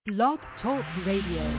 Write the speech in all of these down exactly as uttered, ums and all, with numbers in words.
Blog Talk Radio.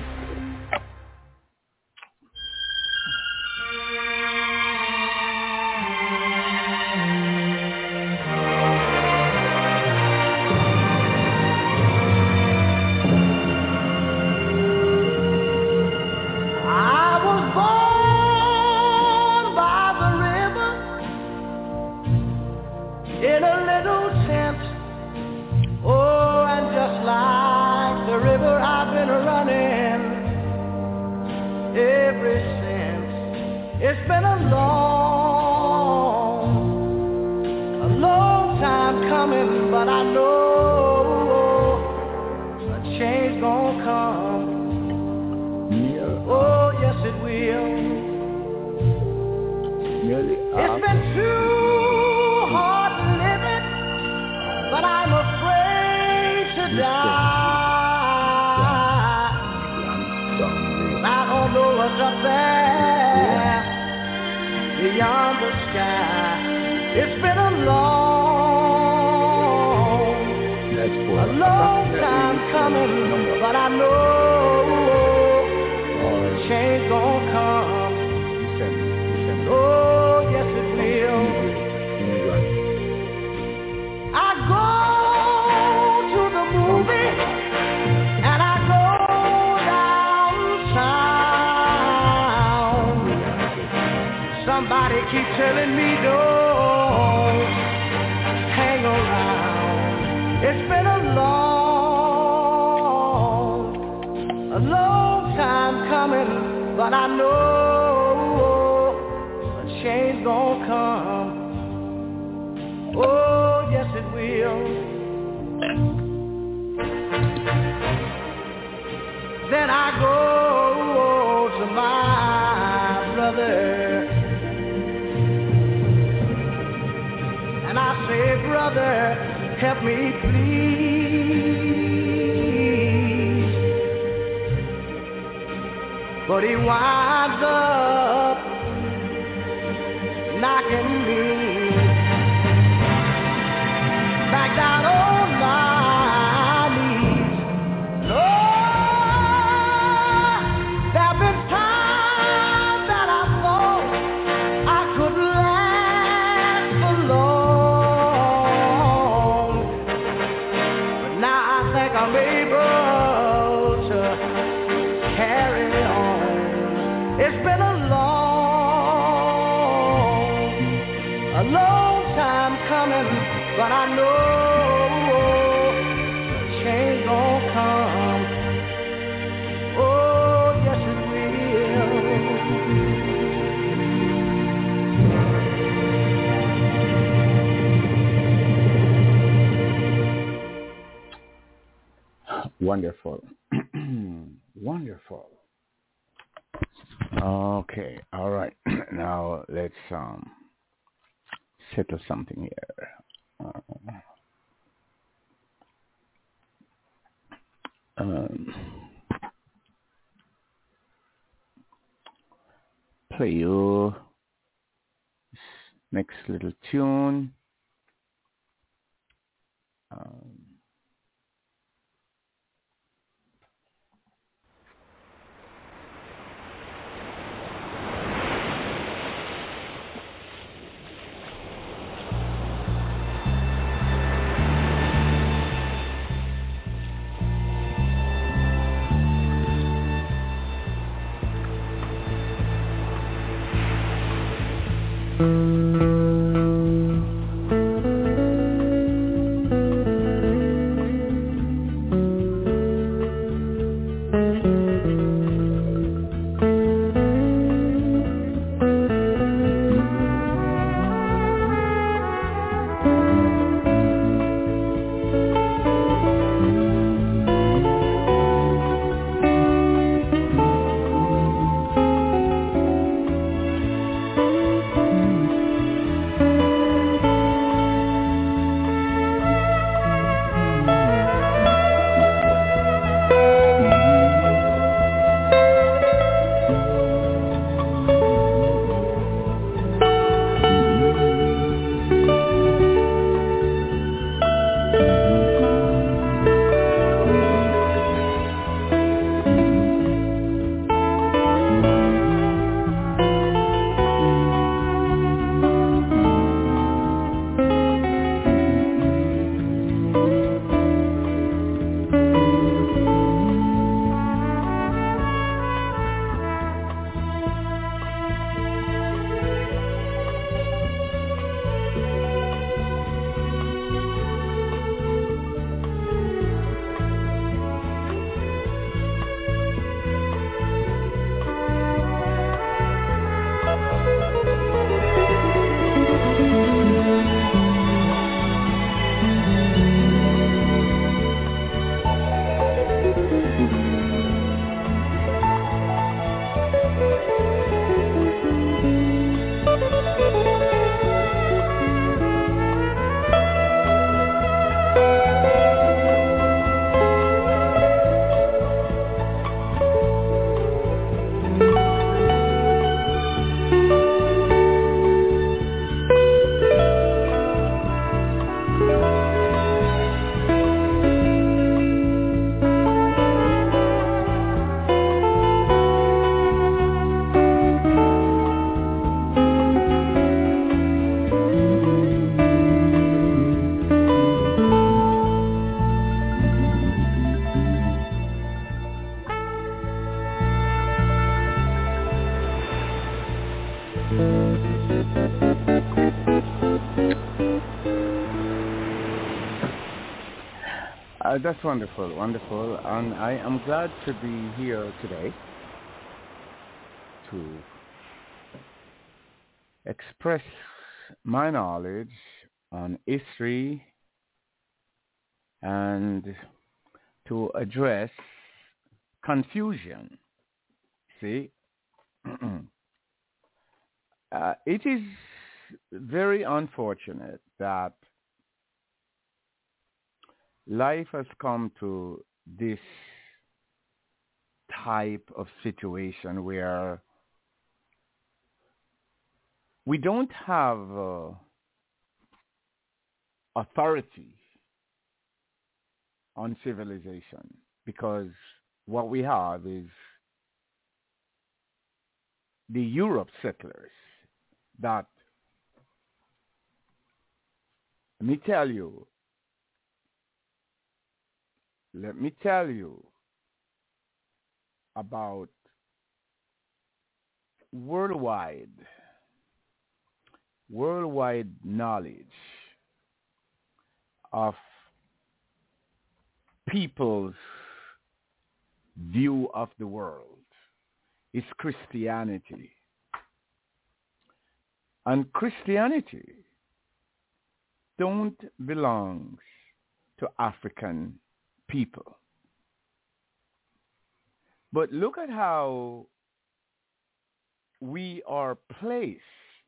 It's been a long, a long time coming, but I know a change gonna come. Yeah. Oh, yes it will. Nearly It's been too hard living, but I'm afraid to die. I don't know what's up there beyond the sky. It's been a long, a long time coming, but I know a change gonna come. Oh, yes it will. I go to the movie and I go downtown. Somebody keep telling me don't hang around. It's been a long, a long time coming, but I know a change gonna come. Oh, yes it will. Then I go to my brother and I say, brother, help me please. But he winds up knocking me back down on my knees. Lord, there've been times that I thought I could last for long, but now I think I'm able to carry on. It's been a long, a long time coming, but I know change gon' come. Oh, yes it will. Wonderful. Wonderful. Okay, all right. Now let's um settle something here. Uh, um, play you next little tune. Um, Uh, that's wonderful, wonderful. And I am glad to be here today to express my knowledge on history and to address confusion. See, uh, it is very unfortunate that life has come to this type of situation where we don't have uh, authority on civilization, because what we have is the Europe settlers that, let me tell you, let me tell you about worldwide, worldwide knowledge of people's view of the world is Christianity. And Christianity don't belong to African people. But look at how we are placed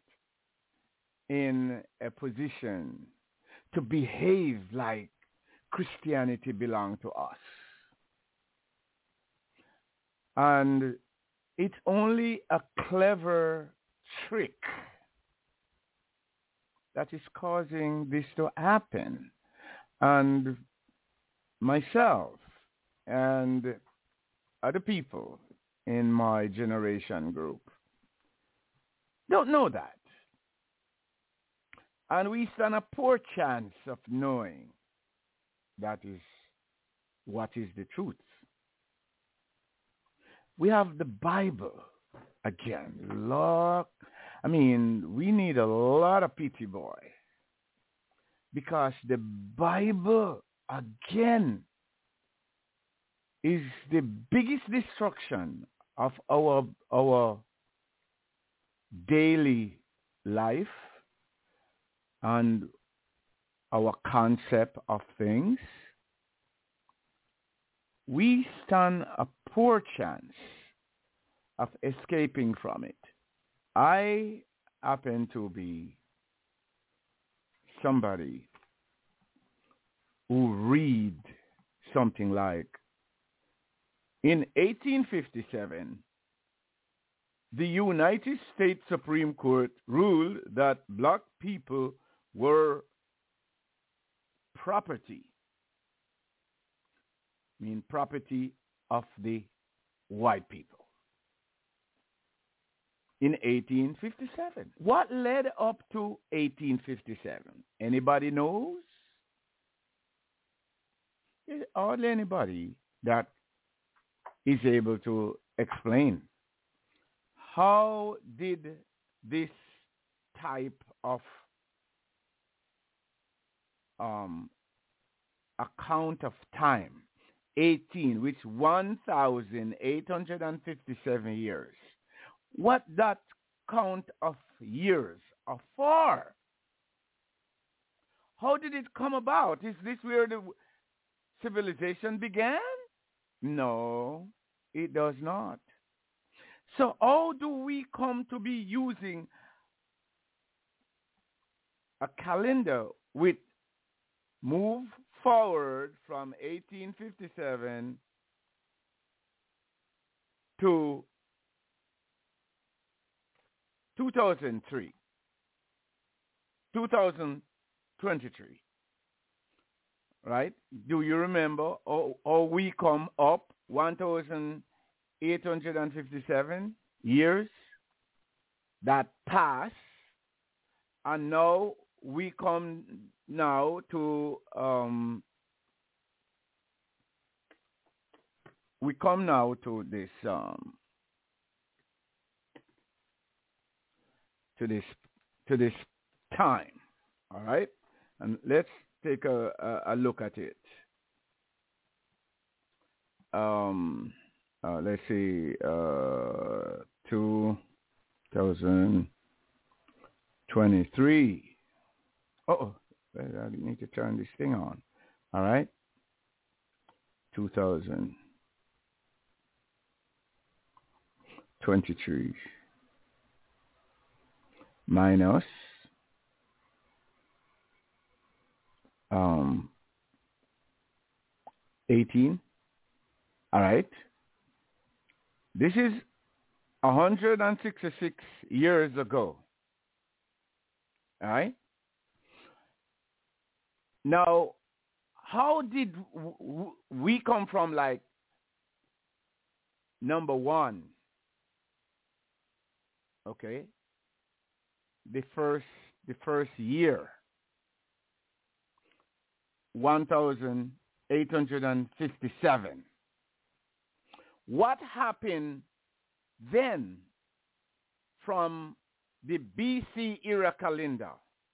in a position to behave like Christianity belongs to us. And it's only a clever trick that is causing this to happen. And myself and other people in my generation group don't know that. And we stand a poor chance of knowing that is what is the truth. We have the Bible again. Look, I mean, we need a lot of pity, boy, because the Bible again is the biggest destruction of our our daily life and our concept of things. We stand a poor chance of escaping from it. I happen to be somebody who read something like, in eighteen fifty-seven, the United States Supreme Court ruled that black people were property, I mean property of the white people. In eighteen fifty-seven. What led up to eighteen fifty-seven? Anybody knows? Hardly anybody that is able to explain. How did this type of um, account of time, eighteen, which one thousand eight hundred fifty-seven years, what that count of years are for? How did it come about? Is this where the civilization began? No, it does not. So how do we come to be using a calendar with move forward from eighteen fifty-seven to two thousand three, two thousand twenty-three, right? Do you remember how, how we come up one thousand eight hundred fifty-seven years that pass, and now we come now to um, we come now to this um, to this to this time, all right? And let's take a, a, a look at it. um, uh, let's see, uh, two thousand twenty-three. Oh, I need to turn this thing on. All right. two thousand twenty-three minus um, eighteen. All right. This is one hundred sixty-six years ago. All right. Now, how did w- w- we come from like number one? Okay. The first, the first year, one thousand eight hundred fifty-seven. What happened then from the B C era calendar?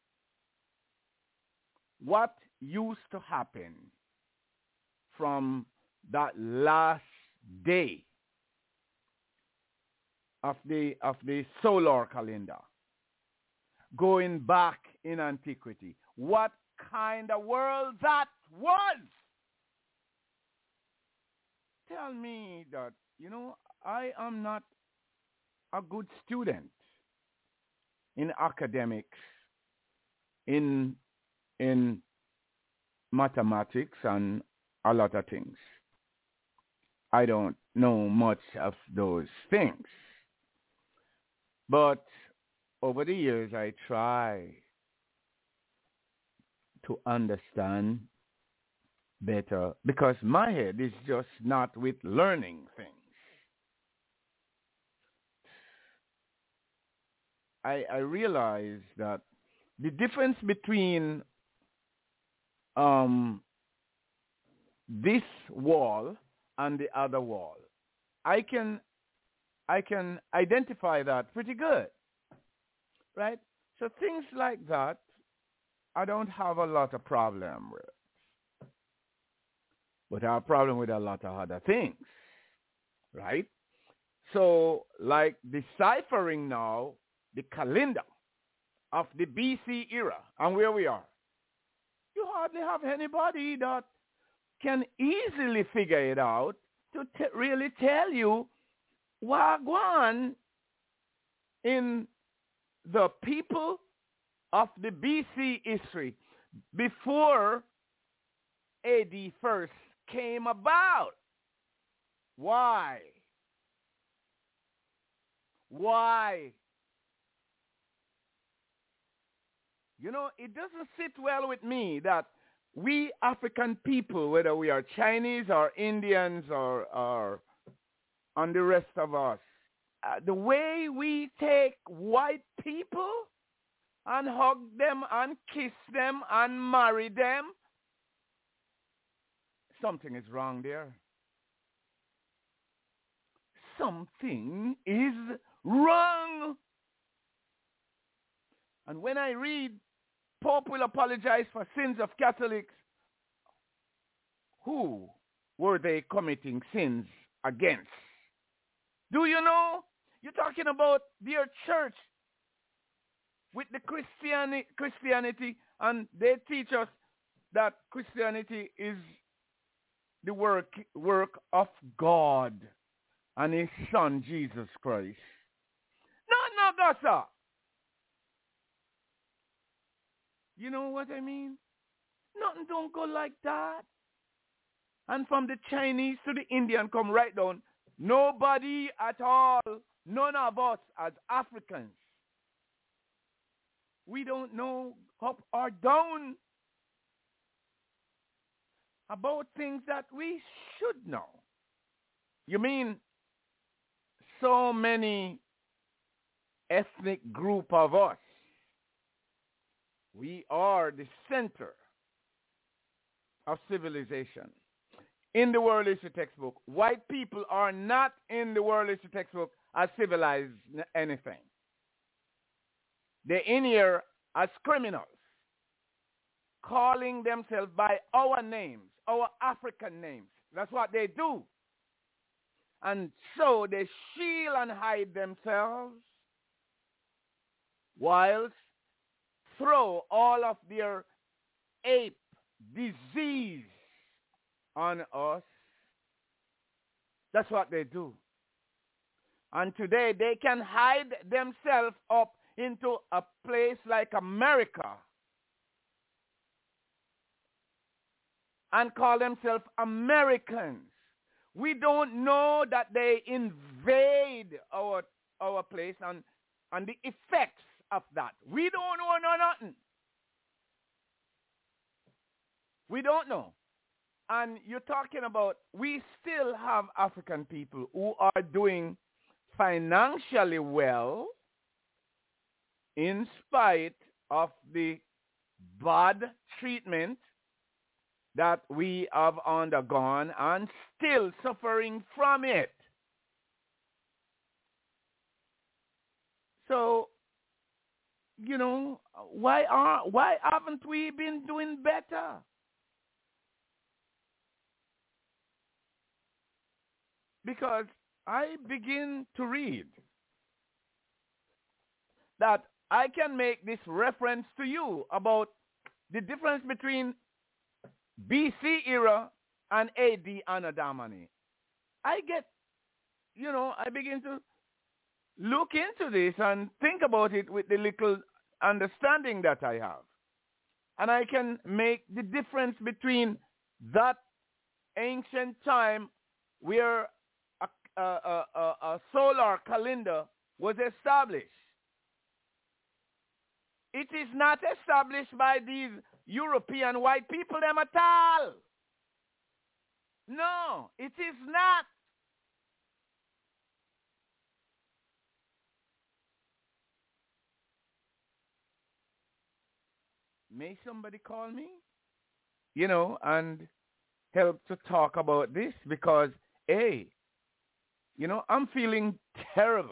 What used to happen from that last day of the of the solar calendar, going back in antiquity? What kind of world that was? Tell me that, you know, I am not a good student in academics, in in mathematics, and a lot of things. I don't know much of those things. But over the years, I try to understand better because my head is just not with learning things. I, I realize that the difference between um, this wall and the other wall, I can I can identify that pretty good, right? So things like that, I don't have a lot of problem with. But I have a problem with a lot of other things, right? So like deciphering now the calendar of the B C era and where we are, you hardly have anybody that can easily figure it out to t- really tell you what going in the people of the B C history before A D first came about. Why? Why? You know, it doesn't sit well with me that we African people, whether we are Chinese or Indians or, or on the rest of us, uh, the way we take white people and hug them and kiss them and marry them, something is wrong there. Something is wrong. And when I read, Pope will apologize for sins of Catholics, who were they committing sins against? Do you know? You're talking about their church with the Christiani- Christianity, and they teach us that Christianity is the work work of God and his son, Jesus Christ. No, no, that's all. You know what I mean? Nothing don't go like that. And from the Chinese to the Indian come right down. Nobody at all, none of us as Africans, we don't know up or down about things that we should know. You mean so many ethnic group of us, we are the center of civilization. In the world history textbook, white people are not in the world history textbook as civilized anything. They're in here as criminals, calling themselves by our names, our African names. That's what they do. And so they shield and hide themselves whilst throw all of their ape disease on us. That's what they do. And today they can hide themselves up into a place like America and call themselves Americans. We don't know that they invade our our place and, and the effects of that. We don't know no nothing. We don't know. And you're talking about, we still have African people who are doing financially well in spite of the bad treatment that we have undergone and still suffering from it. So, you know, why are why haven't we been doing better? Because I begin to read that I can make this reference to you about the difference between B C era and A D Anno Domini. I get, you know, I begin to look into this and think about it with the little understanding that I have. And I can make the difference between that ancient time where a, a, a, a, a solar calendar was established. It is not established by these European white people them at all. No, it is not. May somebody call me, you know, and help to talk about this because, hey, you know, I'm feeling terrible.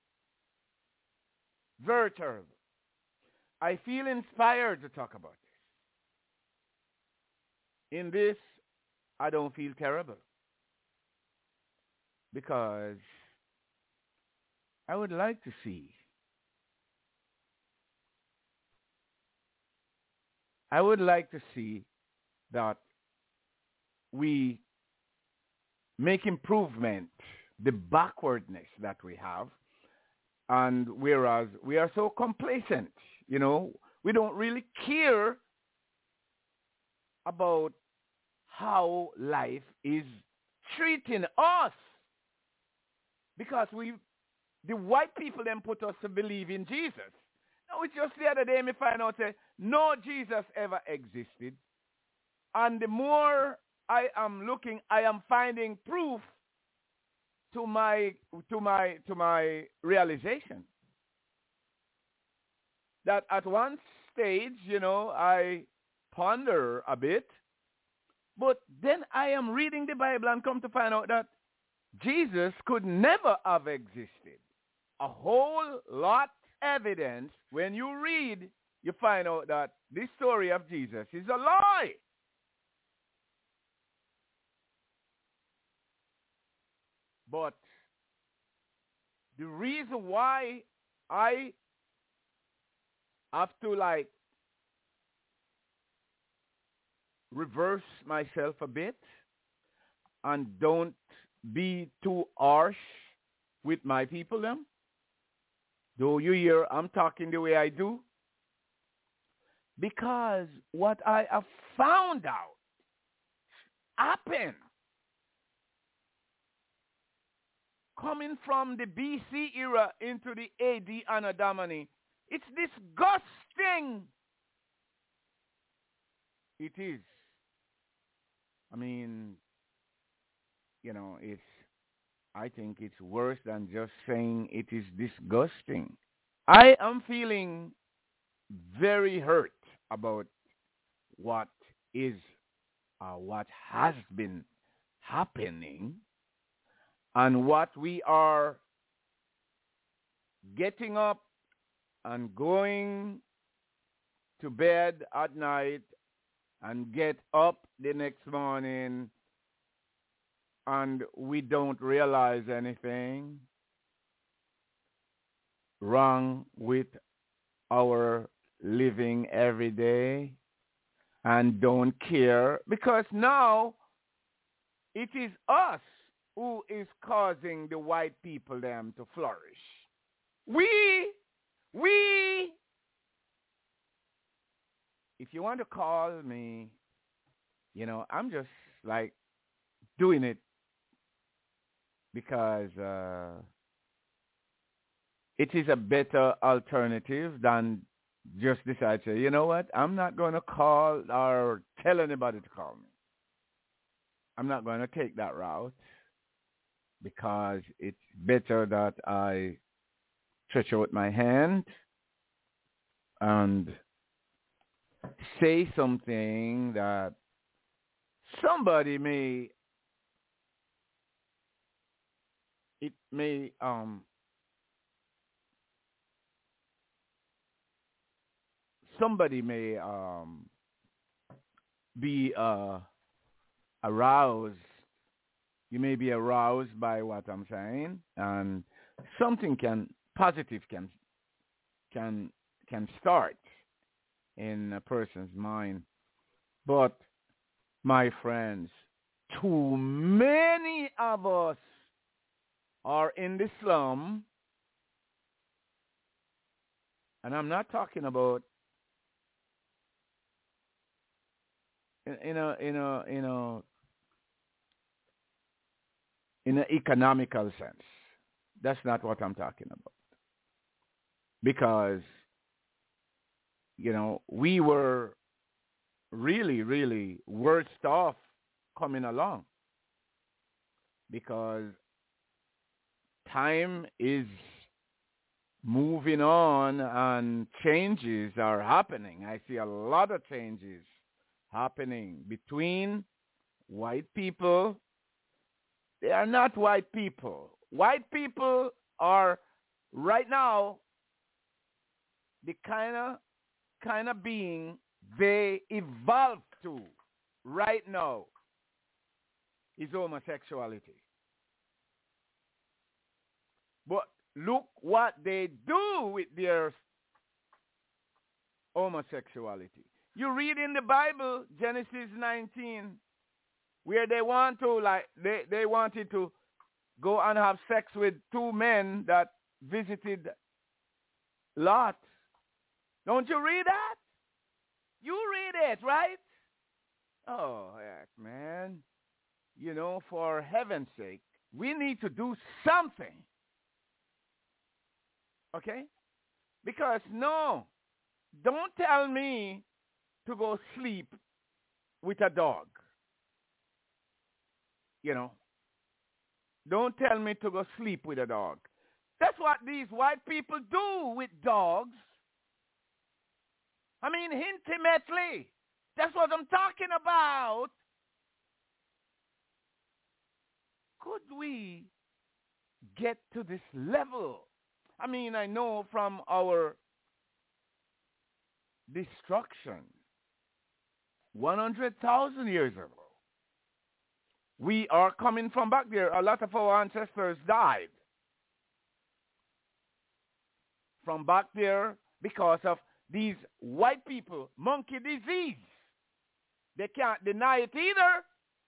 Very terrible. I feel inspired to talk about this. In this, I don't feel terrible because I would like to see, I would like to see that we make improvement, the backwardness that we have, and whereas we are so complacent, you know, we don't really care about how life is treating us because we, the white people then put us to believe in Jesus. Now, it's just the other day me find out say, no Jesus ever existed. And the more I am looking, I am finding proof to my to my to my realization that at one stage, you know, I ponder a bit, but then I am reading the Bible and come to find out that Jesus could never have existed. A whole lot evidence. When you read, you find out that this story of Jesus is a lie. But the reason why I have to like reverse myself a bit and don't be too harsh with my people them, though you hear I'm talking the way I do, because what I have found out happened coming from the B C era into the A D Anno Domini. It's disgusting. It is. I mean, you know, it's, I think it's worse than just saying it is disgusting. I am feeling very hurt about what is, uh, what has been happening and what we are getting up and going to bed at night and get up the next morning and we don't realize anything wrong with our living every day and don't care, because now it is us who is causing the white people them to flourish. We, we, if you want to call me, you know, I'm just like doing it because uh, it is a better alternative than just decide to say, you know what, I'm not going to call or tell anybody to call me. I'm not going to take that route because it's better that I stretch out my hand and say something that somebody may, it may, um, somebody may um, be uh, aroused. You may be aroused by what I'm saying, and something can positive can can can start in a person's mind. But my friends, too many of us are in the slum, and I'm not talking about in, in a in a in a in an economical sense. That's not what I'm talking about. Because, you know, we were really, really worse off coming along. Because time is moving on and changes are happening. I see a lot of changes happening between white people. They are not white people. White people are right now the kind of kind of being they evolved to right now is homosexuality. But look what they do with their homosexuality. You read in the Bible, Genesis nineteen, where they want to, like, they, they wanted to go and have sex with two men that visited Lot. Don't you read that? You read it, right? Oh, heck, man. You know, for heaven's sake, we need to do something. Okay? Because, no, don't tell me to go sleep with a dog. You know, don't tell me to go sleep with a dog. That's what these white people do with dogs. I mean, intimately. That's what I'm talking about. Could we get to this level? I mean, I know from our destruction one hundred thousand years ago, we are coming from back there. A lot of our ancestors died from back there because of these white people, monkey disease. They can't deny it either.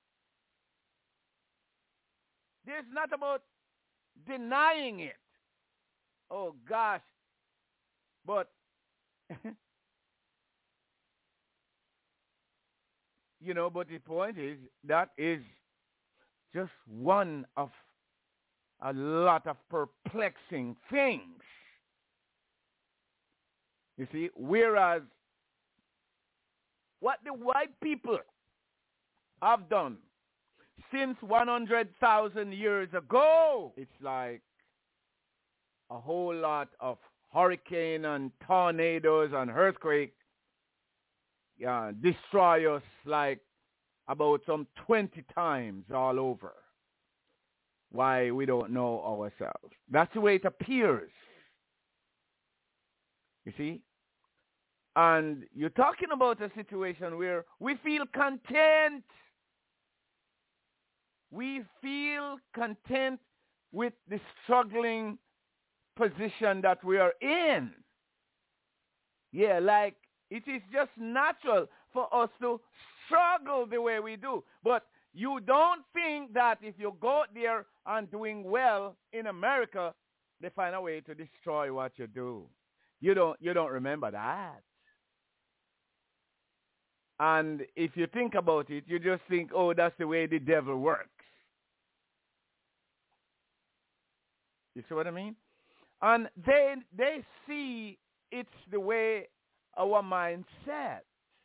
There's not about denying it. Oh, gosh. But, you know, but the point is, that is just one of a lot of perplexing things. You see, whereas what the white people have done since one hundred thousand years ago, it's like a whole lot of hurricane and tornadoes and earthquake yeah, destroy us like about some twenty times all over. Why we don't know ourselves. That's the way it appears. You see? And you're talking about a situation where we feel content. we feel content with the struggling position that we are in. Yeah, like it is just natural for us to struggle the way we do. But you don't think that if you go there and doing well in America, they find a way to destroy what you do. You don't you don't remember that. And if you think about it, you just think, oh, that's the way the devil works. You see what I mean? And they they see it's the way our mindset.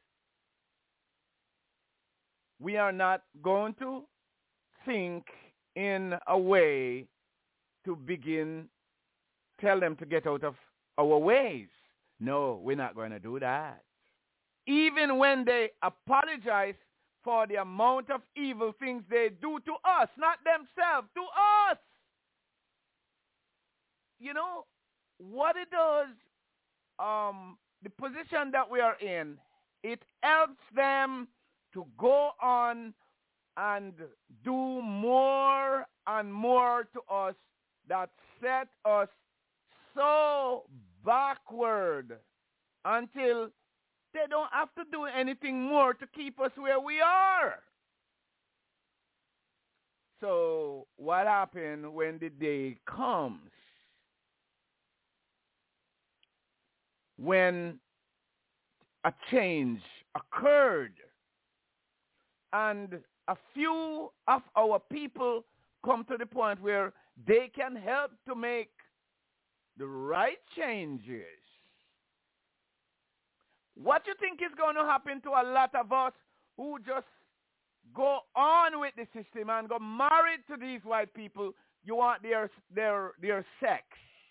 We are not going to think in a way to begin tell them to get out of our ways. No, we're not going to do that. Even when they apologize for the amount of evil things they do to us, not themselves, to us. You know, what it does, um, the position that we are in, it helps them to go on and do more and more to us that set us so backward until they don't have to do anything more to keep us where we are. So what happens when the day comes when a change occurred and a few of our people come to the point where they can help to make the right changes? What do you think is going to happen to a lot of us who just go on with the system and go married to these white people? You want their their their sex,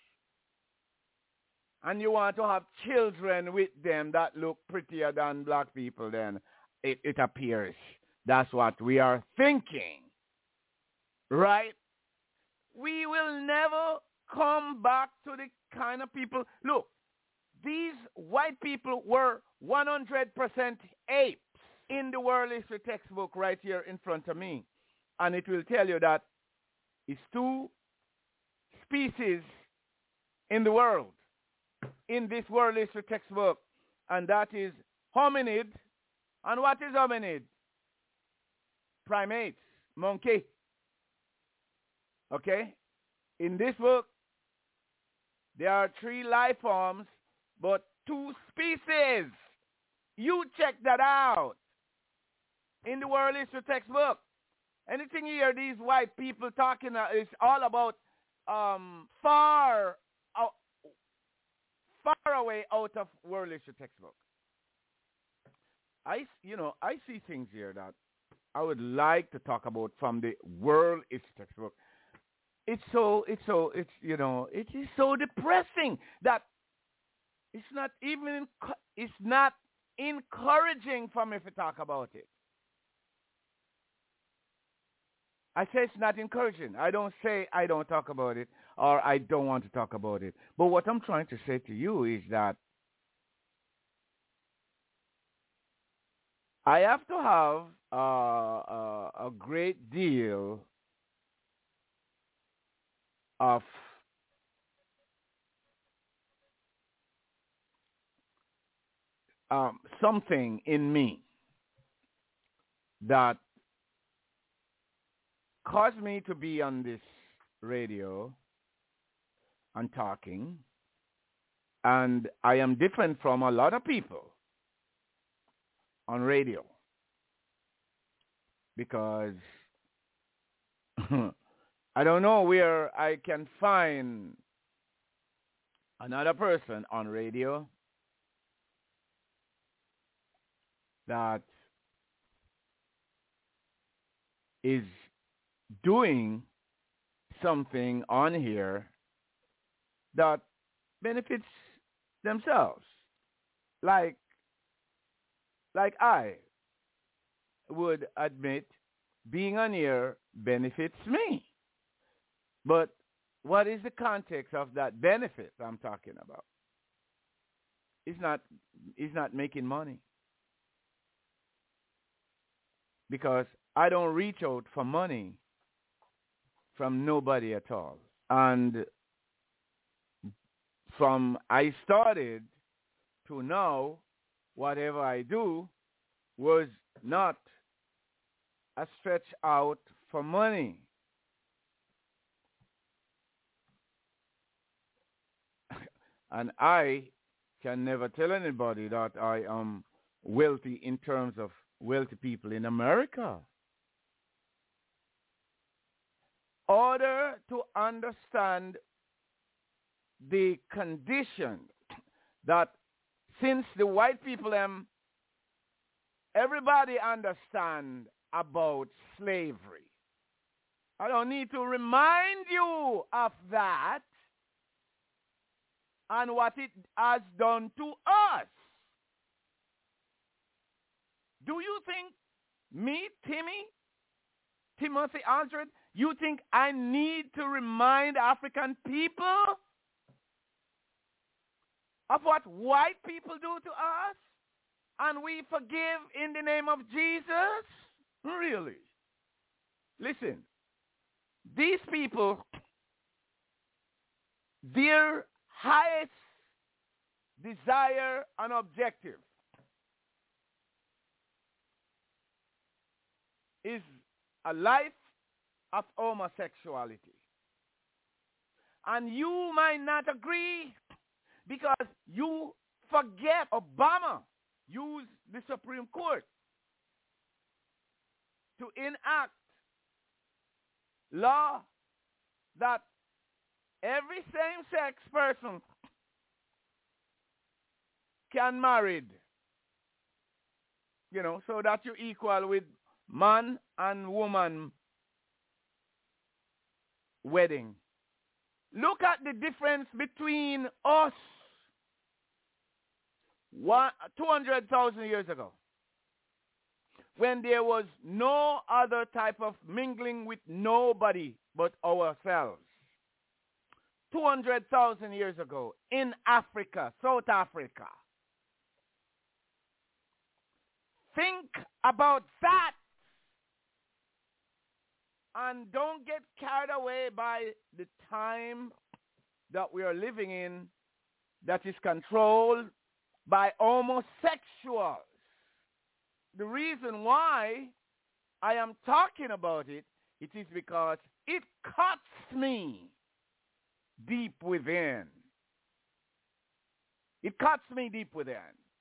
and you want to have children with them that look prettier than black people. Then it, it appears that's what we are thinking, right? We will never come back to the kind of people. Look, these white people were one hundred percent apes in the world history textbook right here in front of me. And it will tell you that it's two species in the world in this world history textbook. And that is hominid. And what is hominid? Primates, monkey. Okay? In this book, there are three life forms, but two species. You check that out in the world history textbook. Anything you hear these white people talking uh, is all about um, far, uh, far away out of world history textbook. I, you know, I see things here that I would like to talk about from the world history textbook. It's so, it's so, it's, you know, it is so depressing that it's not even, it's not encouraging for me to talk about it. I say it's not encouraging. I don't say I don't talk about it or I don't want to talk about it. But what I'm trying to say to you is that I have to have uh, uh, a great deal of um, something in me that caused me to be on this radio and talking. And I am different from a lot of people on radio because I don't know where I can find another person on radio that is doing something on here that benefits themselves. Like, like I would admit being on here benefits me. But what is the context of that benefit I'm talking about? It's not, it's not making money. Because I don't reach out for money from nobody at all. And from I started to now, whatever I do was not a stretch out for money. And I can never tell anybody that I am wealthy in terms of wealthy people in America. Order to understand the condition that since the white people, um, everybody understand about slavery. I don't need to remind you of that and what it has done to us. Do you think me, Timmy, Timothy Aldred, you think I need to remind African people of what white people do to us? And we forgive in the name of Jesus? Really? Listen, these people, their highest desire and objective is a life of homosexuality. And you might not agree because you forget Obama used the Supreme Court to enact law that every same-sex person can marry, you know, so that you're equal with man and woman wedding. Look at the difference between us one, two hundred thousand years ago, when there was no other type of mingling with nobody but ourselves. two hundred thousand years ago in Africa, South Africa. Think about that. And don't get carried away by the time that we are living in that is controlled by homosexuals. The reason why I am talking about it, it is because it cuts me deep within. It cuts me deep within.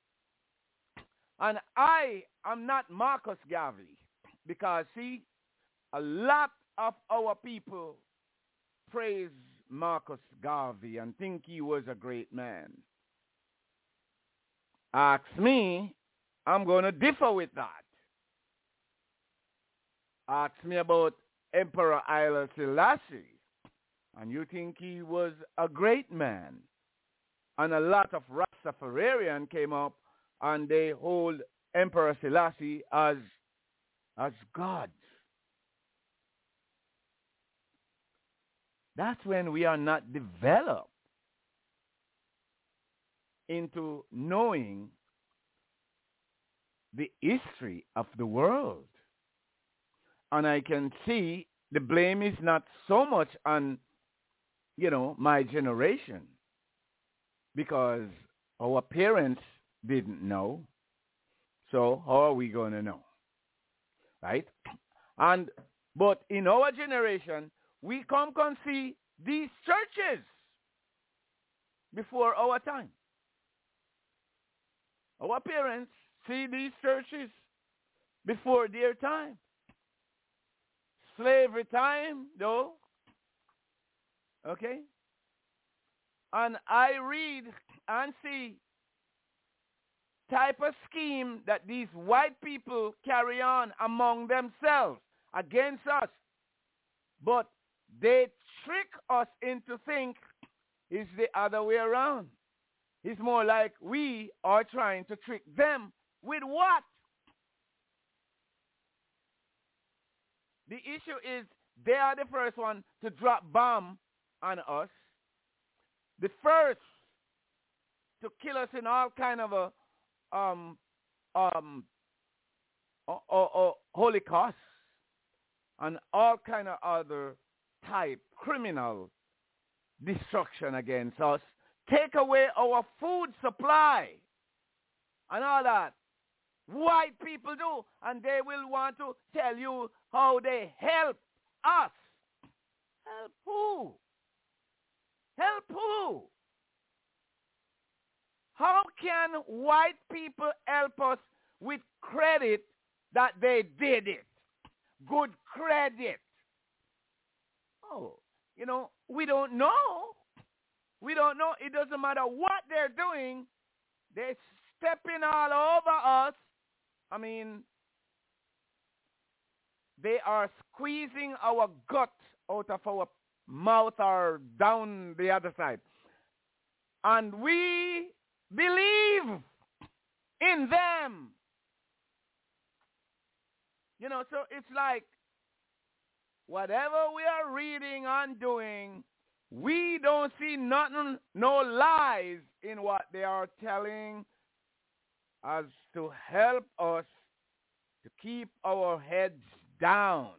And I am not Marcus Garvey because, see, a lot of our people praise Marcus Garvey and think he was a great man. Ask me, I'm going to differ with that. Ask me about Emperor Haile Selassie, and you think he was a great man. And a lot of Rastafarian came up and they hold Emperor Selassie as, as God. That's when we are not developed into knowing the history of the world. And I can see the blame is not so much on, you know, my generation, because our parents didn't know. So how are we going to know? Right? And, but in our generation, we come and see these churches before our time. Our parents see these churches before their time. Slavery time, though. Okay? And I read and see type of scheme that these white people carry on among themselves against us. But they trick us into think it's the other way around. It's more like we are trying to trick them with what? The issue is they are the first one to drop bomb on us. The first to kill us in all kind of a um um or, or, or holocaust and all kind of other type criminal destruction against us, take away our food supply and all that. White people do, and they will want to tell you how they help us. Help who? Help who? How can white people help us with credit that they did it? Good credit. Oh, you know, we don't know. We don't know. It doesn't matter what they're doing. They're stepping all over us. I mean, they are squeezing our gut out of our mouth or down the other side. And we believe in them. You know, so it's like whatever we are reading and doing, we don't see nothing, no lies in what they are telling us to help us to keep our heads down.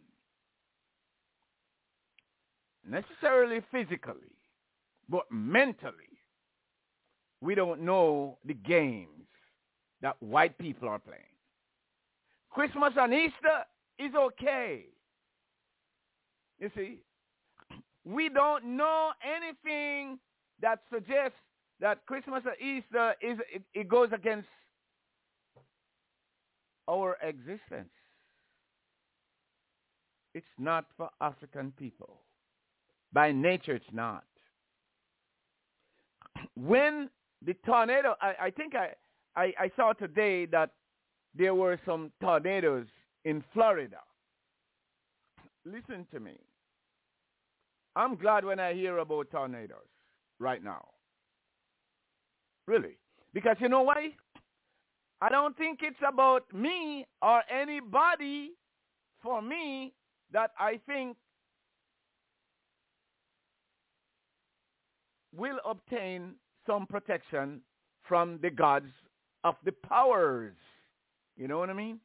Necessarily physically, but mentally, we don't know the games that white people are playing. Christmas and Easter is okay. You see, we don't know anything that suggests that Christmas and Easter is it, it goes against our existence. It's not for African people. By nature, it's not. When the tornado, I, I think I, I, I saw today that there were some tornadoes in Florida. Listen to me. I'm glad when I hear about tornadoes right now. Really. Because you know why? I don't think it's about me or anybody for me that I think will obtain some protection from the gods of the powers. You know what I mean?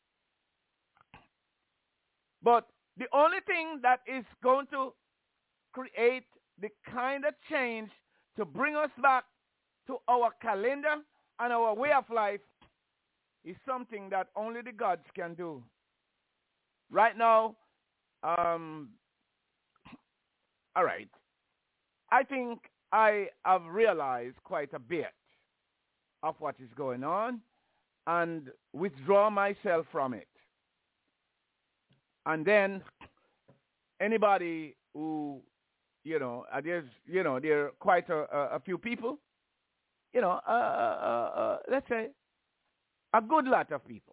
But the only thing that is going to create the kind of change to bring us back to our calendar and our way of life is something that only the gods can do. Right now, um, all right, I think I have realized quite a bit of what is going on and withdraw myself from it. And then anybody who, you know, uh, there's, you know, there are quite a, a, a few people, you know, uh, uh, uh, let's say a good lot of people.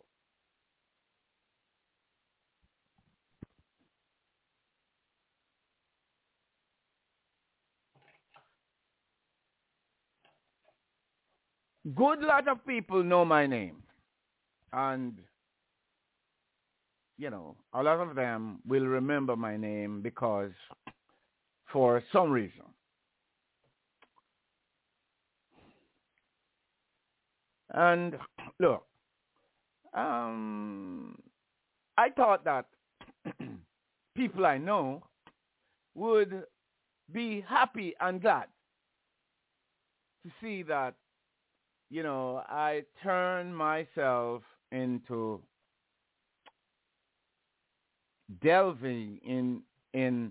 Good lot of people know my name. And, you know, a lot of them will remember my name because for some reason. And look, um, I thought that people I know would be happy and glad to see that, you know, I turn myself into delving in in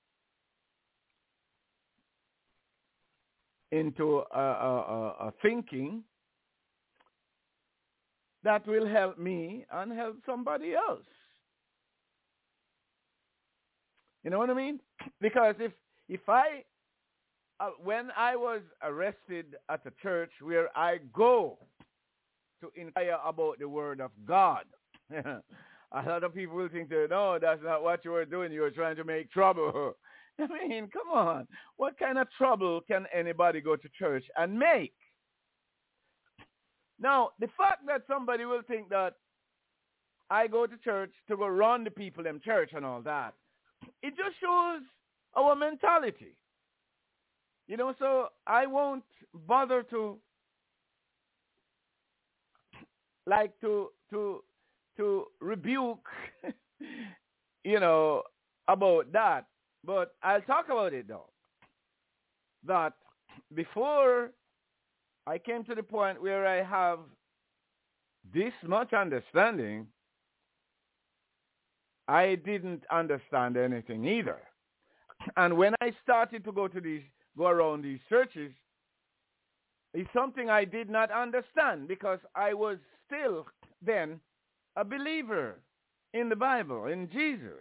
into a, a, a, a thinking that will help me and help somebody else. You know what I mean? Because if if I uh, when I was arrested at a church where I go to inquire about the word of God, a lot of people will think that, no, that's not what you were doing. You were trying to make trouble. I mean, come on. What kind of trouble can anybody go to church and make? Now, the fact that somebody will think that I go to church to go run the people in church and all that, it just shows our mentality. You know, so I won't bother to, like, to, to, to rebuke, you know, about that. but I'll talk about it though. That before I came to the point where I have this much understanding, I didn't understand anything either. And when I started to go to these, go around these churches, it's something I did not understand because I was still then a believer in the Bible, in Jesus.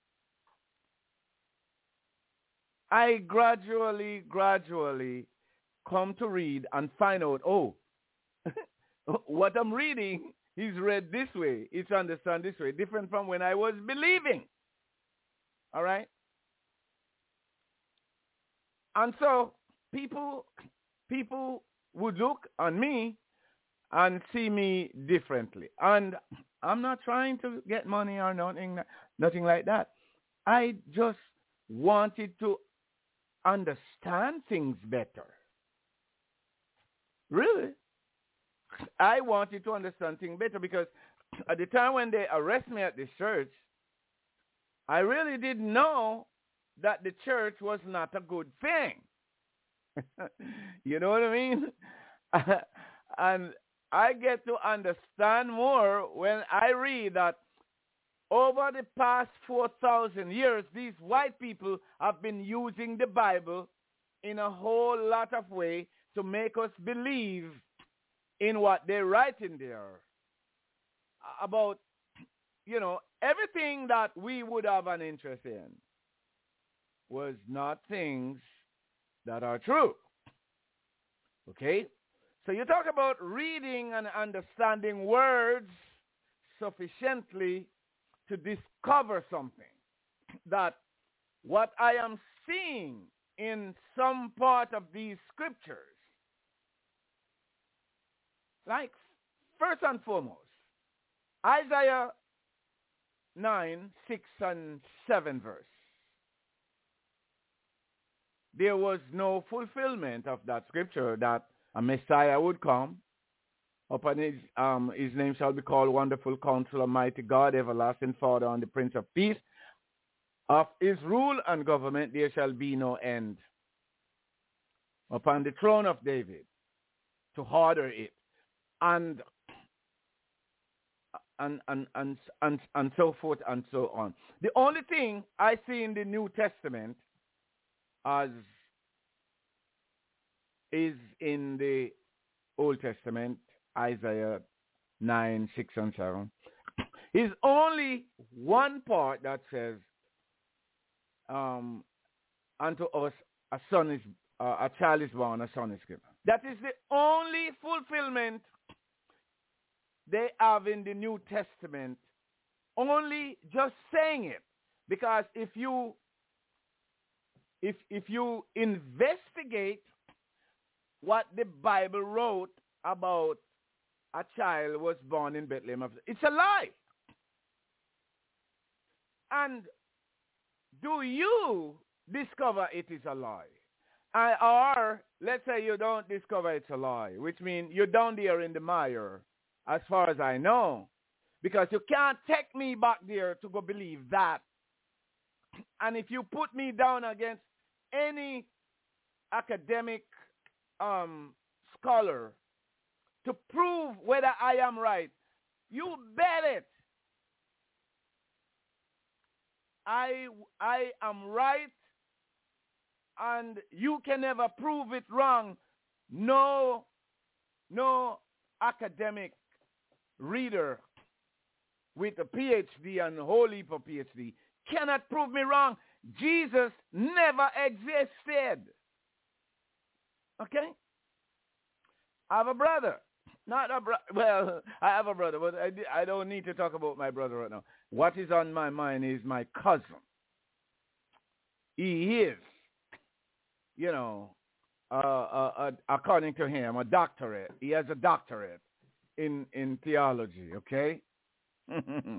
I gradually, gradually come to read and find out, oh, what I'm reading is read this way. It's understood this way, different from when I was believing. All right? And so people, people would look on me and see me differently. And I'm not trying to get money or nothing, nothing like that. I just wanted to understand things better. Really? I wanted to understand things better because at the time when they arrested me at this church, I really didn't know that the church was not a good thing. You know what I mean? And I get to understand more when I read that over the past four thousand years, these white people have been using the Bible in a whole lot of ways to make us believe in what they're writing there about, you know, everything that we would have an interest in was not things that are true. Okay? So you talk about reading and understanding words sufficiently to discover something. That what I am seeing in some part of these scriptures, like first and foremost, Isaiah nine, six and seven verse. There was no fulfillment of that scripture that a Messiah would come. Upon his, um, his name shall be called Wonderful Counselor, Mighty God, Everlasting Father, and the Prince of Peace. Of his rule and government there shall be no end. Upon the throne of David, to order it, and and and and and, and so forth and so on. The only thing I see in the New Testament as is in the Old Testament, Isaiah nine, six and seven, is only one part that says, um, unto us a son is, uh, a child is born, a son is given. That is the only fulfillment they have in the New Testament, only just saying it. Because if you if if you investigate what the Bible wrote about a child was born in Bethlehem, it's a lie. And do you discover it is a lie? Uh, or let's say you don't discover it's a lie, which means you're down there in the mire, as far as I know, because you can't take me back there to go believe that. And if you put me down against any academic um, scholar to prove whether I am right, you bet it. I, I am right, and you can never prove it wrong. No, no academic reader with a P H D and a whole heap of P H D cannot prove me wrong. Jesus never existed. Okay? I have a brother. Not a brother. Well, I have a brother, but I, I don't need to talk about my brother right now. What is on my mind is my cousin. He is, you know, uh, uh, uh, according to him, a doctorate. He has a doctorate in, in theology, okay? And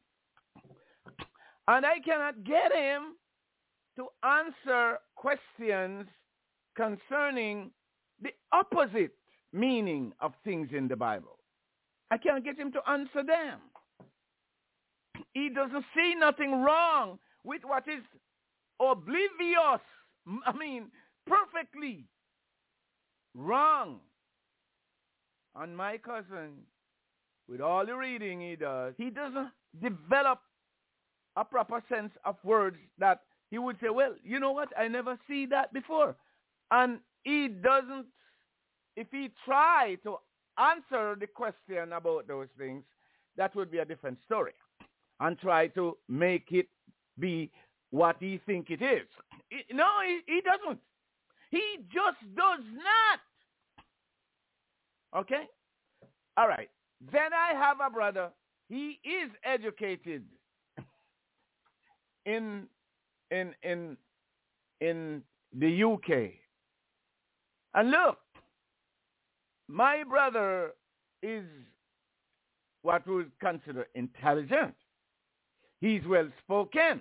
I cannot get him to answer questions concerning the opposite meaning of things in the Bible. I can't get him to answer them. He doesn't see nothing wrong with what is oblivious. I mean, perfectly wrong. And my cousin, with all the reading he does, he doesn't develop a proper sense of words that he would say, well, you know what? I never see that before. And he doesn't, if he try to answer the question about those things, that would be a different story. And try to make it be what he think it is. He, no, he, he doesn't. He just does not. Okay? All right. Then I have a brother. He is educated in in in in the U K. And look, my brother is what we would consider intelligent. He's well spoken.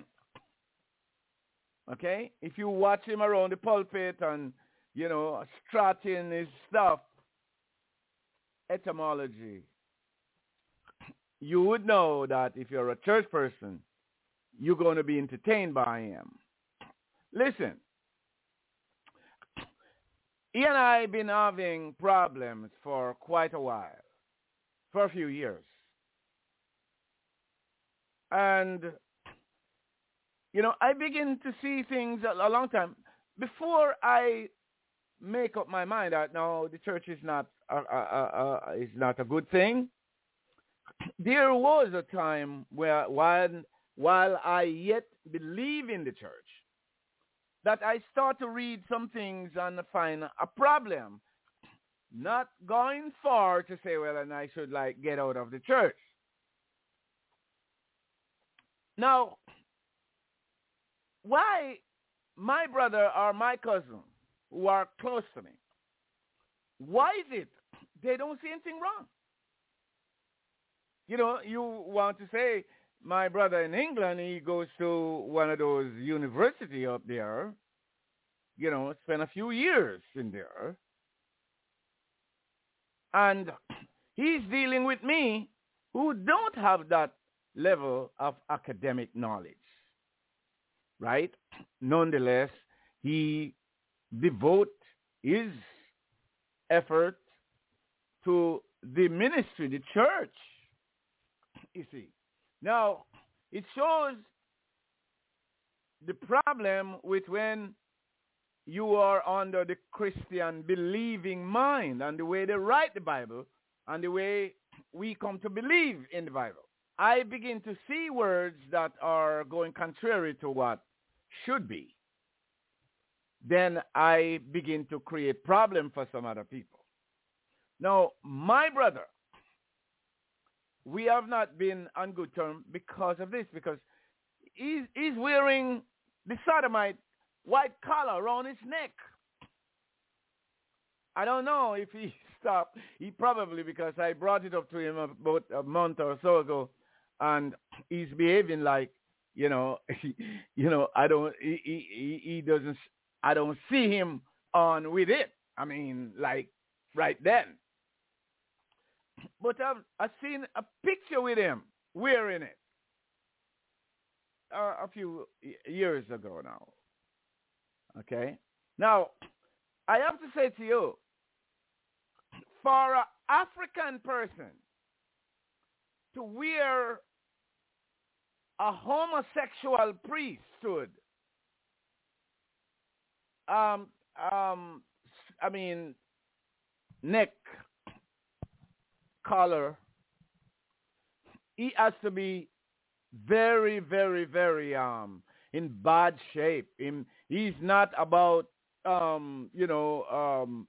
Okay? If you watch him around the pulpit and, you know, strutting his stuff, etymology, you would know that if you're a church person, you're going to be entertained by him. Listen, he and I have been having problems for quite a while, for a few years. And, you know, I begin to see things a, a long time. Before I make up my mind that, no, the church is not a, a, a, a, is not a good thing, there was a time where while, while I yet believe in the church, that I start to read some things and find a problem. Not going far to say, well, and I should like get out of the church. Now, why my brother or my cousin who are close to me, why is it they don't see anything wrong? You know, you want to say, my brother in England, he goes to one of those universities up there, you know, spent a few years in there. And he's dealing with me who don't have that level of academic knowledge, right? Nonetheless, he devotes his effort to the ministry, the church, you see. Now, it shows the problem with when you are under the Christian believing mind and the way they write the Bible and the way we come to believe in the Bible. I begin to see words that are going contrary to what should be. Then I begin to create problem for some other people. Now, my brother, we have not been on good terms because of this, because he's, he's wearing the sodomite white collar around his neck. I don't know if he stopped. He probably, because I brought it up to him about a month or so ago, and he's behaving like, you know, you know, I don't, he, he, he doesn't, I don't see him on with it. I mean, like right then. But I've, I've seen a picture with him wearing it uh, a few years ago now. Okay? Now, I have to say to you, for an African person to wear a homosexual priesthood, um, um, I mean, neck, collar, he has to be very, very, very um in bad shape. In, he's not about um you know um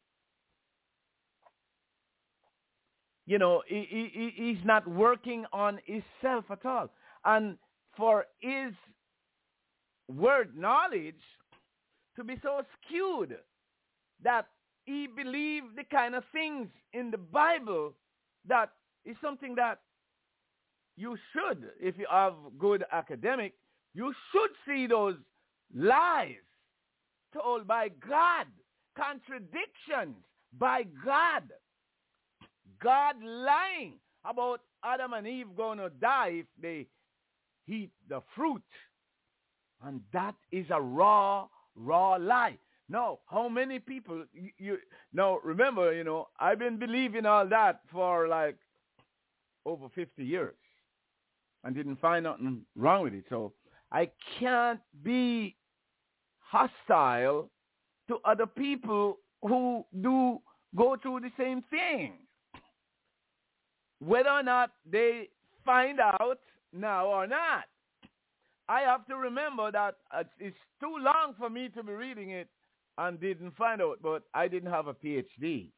you know he, he he's not working on himself at all. And for his word knowledge to be so skewed that he believed the kind of things in the Bible that is something that you should, if you have good academic, you should see those lies told by God, contradictions by God, God lying about Adam and Eve going to die if they eat the fruit And that is a raw, raw lie. No, how many people, you, you now remember, you know, I've been believing all that for like over fifty years and didn't find nothing wrong with it. So I can't be hostile to other people who do go through the same thing. Whether or not they find out now or not. I have to remember that it's too long for me to be reading it and didn't find out, but I didn't have a P H D.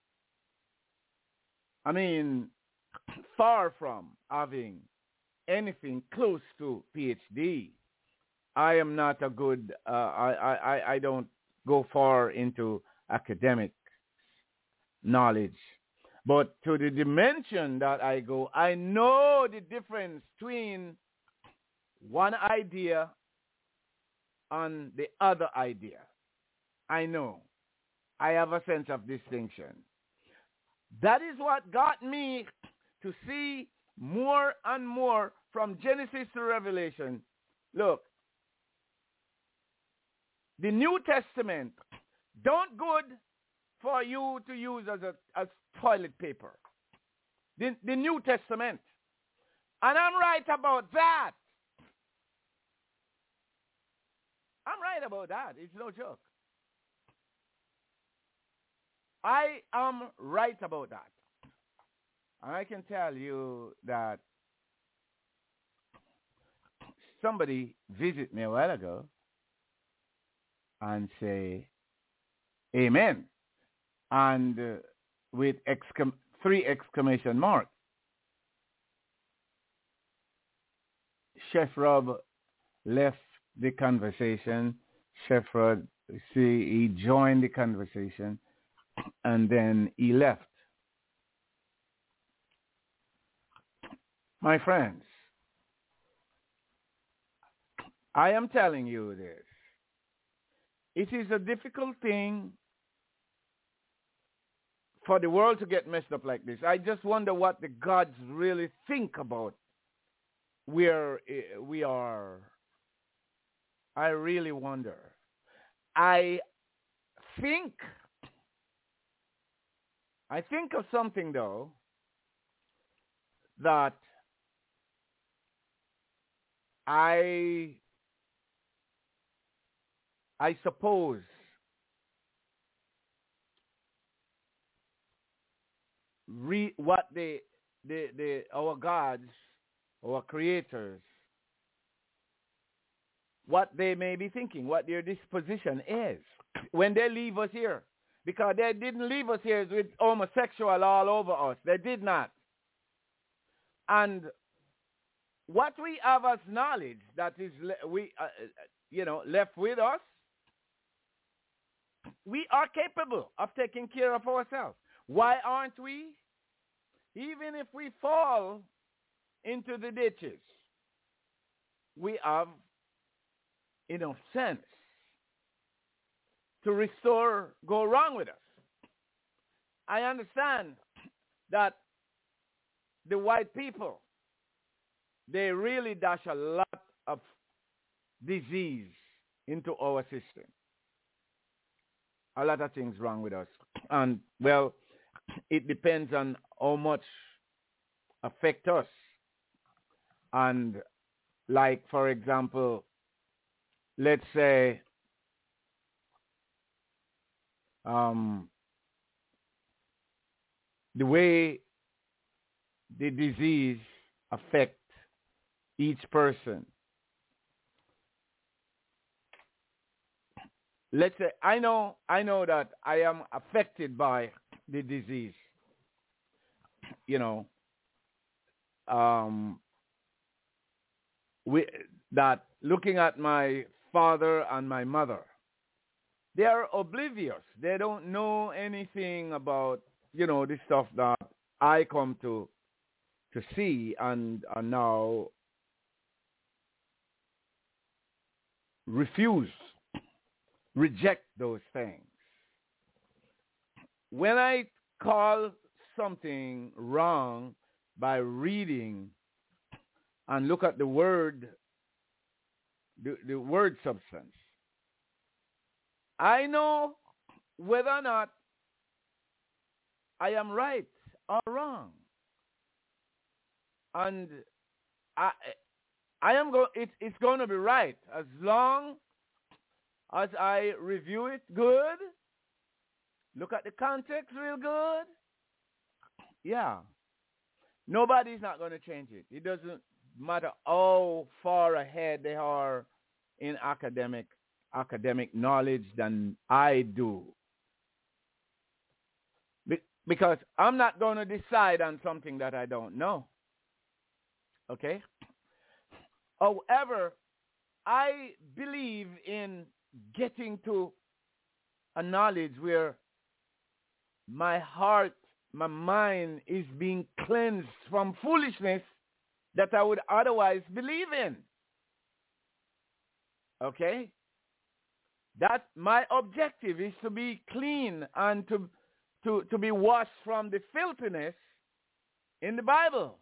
I mean, far from having anything close to P H D. I am not a good, uh, I, I, I don't go far into academic knowledge. But to the dimension that I go, I know the difference between one idea and the other idea. I know. I have a sense of distinction. That is what got me to see more and more from Genesis to Revelation. Look, the New Testament don't good for you to use as a as toilet paper. The, the New Testament. And I'm right about that. I'm right about that. It's no joke. I am right about that. And I can tell you that somebody visited me a while ago and say, amen. And uh, with exclam- three exclamation marks. Chef Rob left the conversation. Chef Rob, see, he joined the conversation, and then he left. My friends, I am telling you this. It is a difficult thing for the world to get messed up like this. I just wonder what the gods really think about where we are. I really wonder. I think, I think of something though, that I, I suppose re, what the, the, the, our gods, our creators, what they may be thinking, what their disposition is when they leave us here. Because they didn't leave us here with homosexual all over us. They did not. And what we have as knowledge that is, le- we, uh, you know, left with us, we are capable of taking care of ourselves. Why aren't we? Even if we fall into the ditches, we have enough sense to restore, go wrong with us. I understand that the white people, they really dash a lot of disease into our system. A lot of things wrong with us. And, well, it depends on how much affect us. And, like, for example, let's say um, the way the disease affects each person. Let's say I know I know that I am affected by the disease. You know, um, we, that looking at my father and my mother, they are oblivious. They don't know anything about, you know, the stuff that I come to to see and, and now refuse, reject those things. When I call something wrong by reading and look at the word the, the word substance. I know whether or not I am right or wrong. And I I am go it, it's going to be right as long as I review it good, look at the context real good. Yeah. Nobody's not going to change it. It doesn't matter how far ahead they are in academic academic knowledge than I do. Be- because I'm not going to decide on something that I don't know. Okay? However, I believe in getting to a knowledge where my heart, my mind is being cleansed from foolishness that I would otherwise believe in. Okay? That's my objective, is to be clean and to, to, to be washed from the filthiness in the Bible.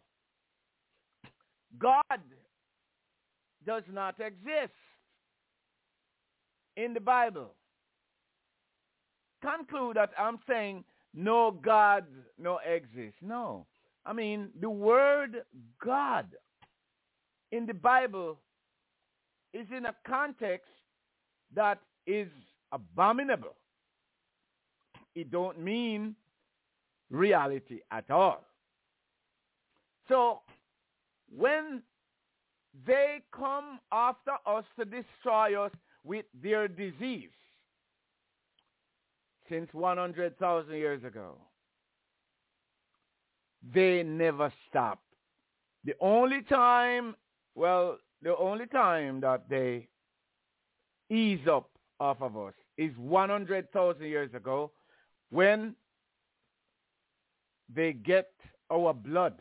God does not exist in the Bible. Conclude that I'm saying no God no exist. No. I mean, the word God in the Bible is in a context that is abominable. It don't mean reality at all. So when they come after us to destroy us with their disease since one hundred thousand years ago, they never stop. The only time, well, the only time that they ease up off of us is one hundred thousand years ago when they get our blood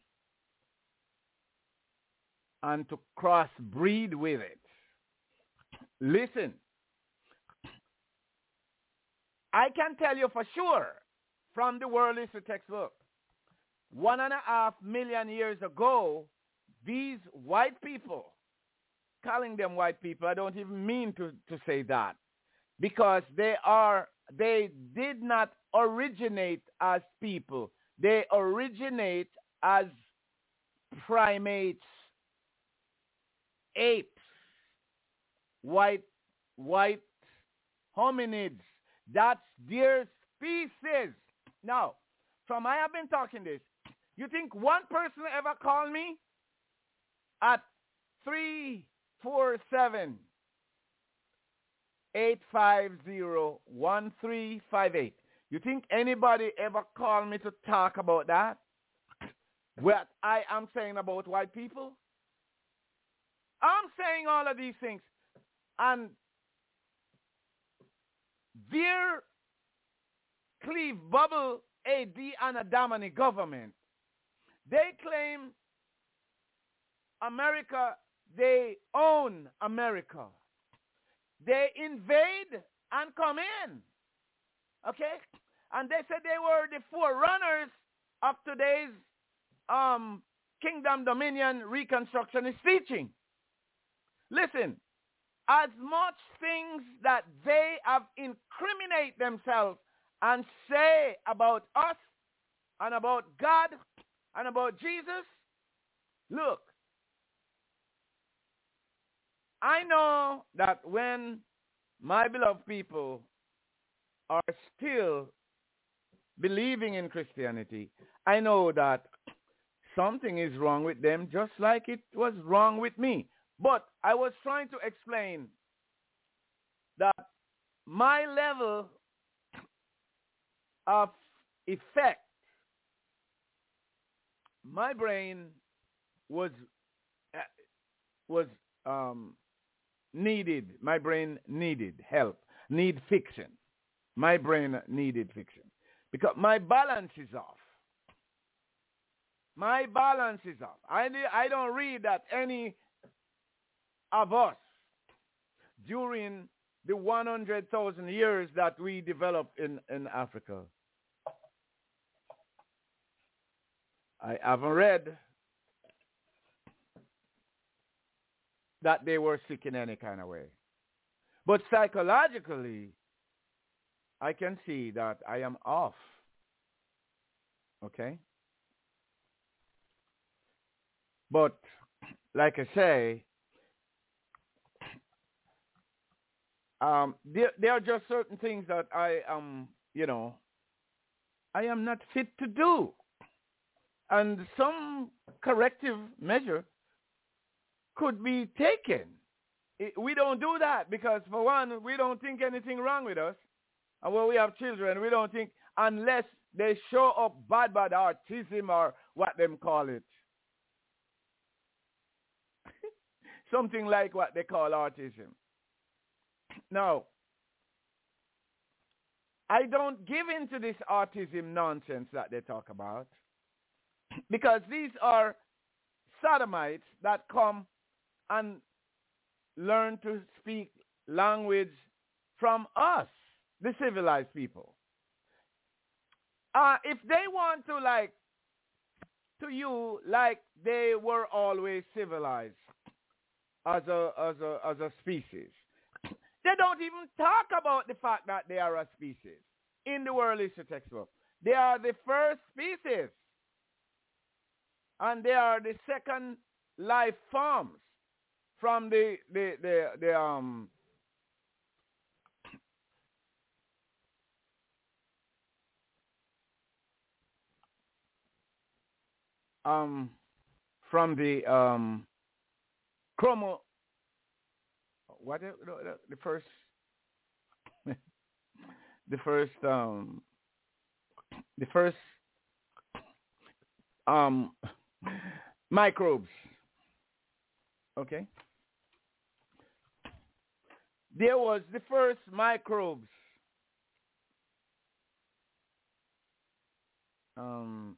and to crossbreed with it. Listen, I can tell you for sure from the world history textbook, one and a half million years ago, these white people, calling them white people, I don't even mean to, to say that, because they are, they did not originate as people. They originate as primates, apes, white, white hominids. That's their species. Now, from I have been talking this, you think one person ever called me at three four seven, eight five zero, one three five eight? You think anybody ever called me to talk about that? What I am saying about white people? I'm saying all of these things. And their Cleve Bubble A D and a Dominic government, they claim America, they own America. They invade and come in. Okay? And they said they were the forerunners of today's um, Kingdom Dominion Reconstructionist teaching. Listen, as much things that they have incriminate themselves and say about us and about God and about Jesus, look, I know that when my beloved people are still believing in Christianity, I know that something is wrong with them, just like it was wrong with me. But I was trying to explain that my level of effect, my brain was uh, was um, needed. My brain needed help, need fixing. My brain needed fixing because my balance is off. My balance is off. I I don't read that any of us during the one hundred thousand years that we developed in, in Africa. I haven't read that they were sick in any kind of way. But psychologically, I can see that I am off. Okay? But like I say, um, there, there are just certain things that I am, you know, I am not fit to do. And some corrective measure could be taken. It, we don't do that because, for one, we don't think anything wrong with us. And when we have children, we don't think, unless they show up bad, bad autism or what them call it. Something like what they call autism. Now, I don't give into this autism nonsense that they talk about, because these are sodomites that come and learn to speak language from us, the civilized people. Uh, if they want to, like, to you, like they were always civilized as a, as a, as a species, they don't even talk about the fact that they are a species in the World History textbook. They are the first species, and they are the second life forms from the the the, the um um from the um chromo what the, the, the first the first um the first um microbes. Okay, there was the first microbes. Um,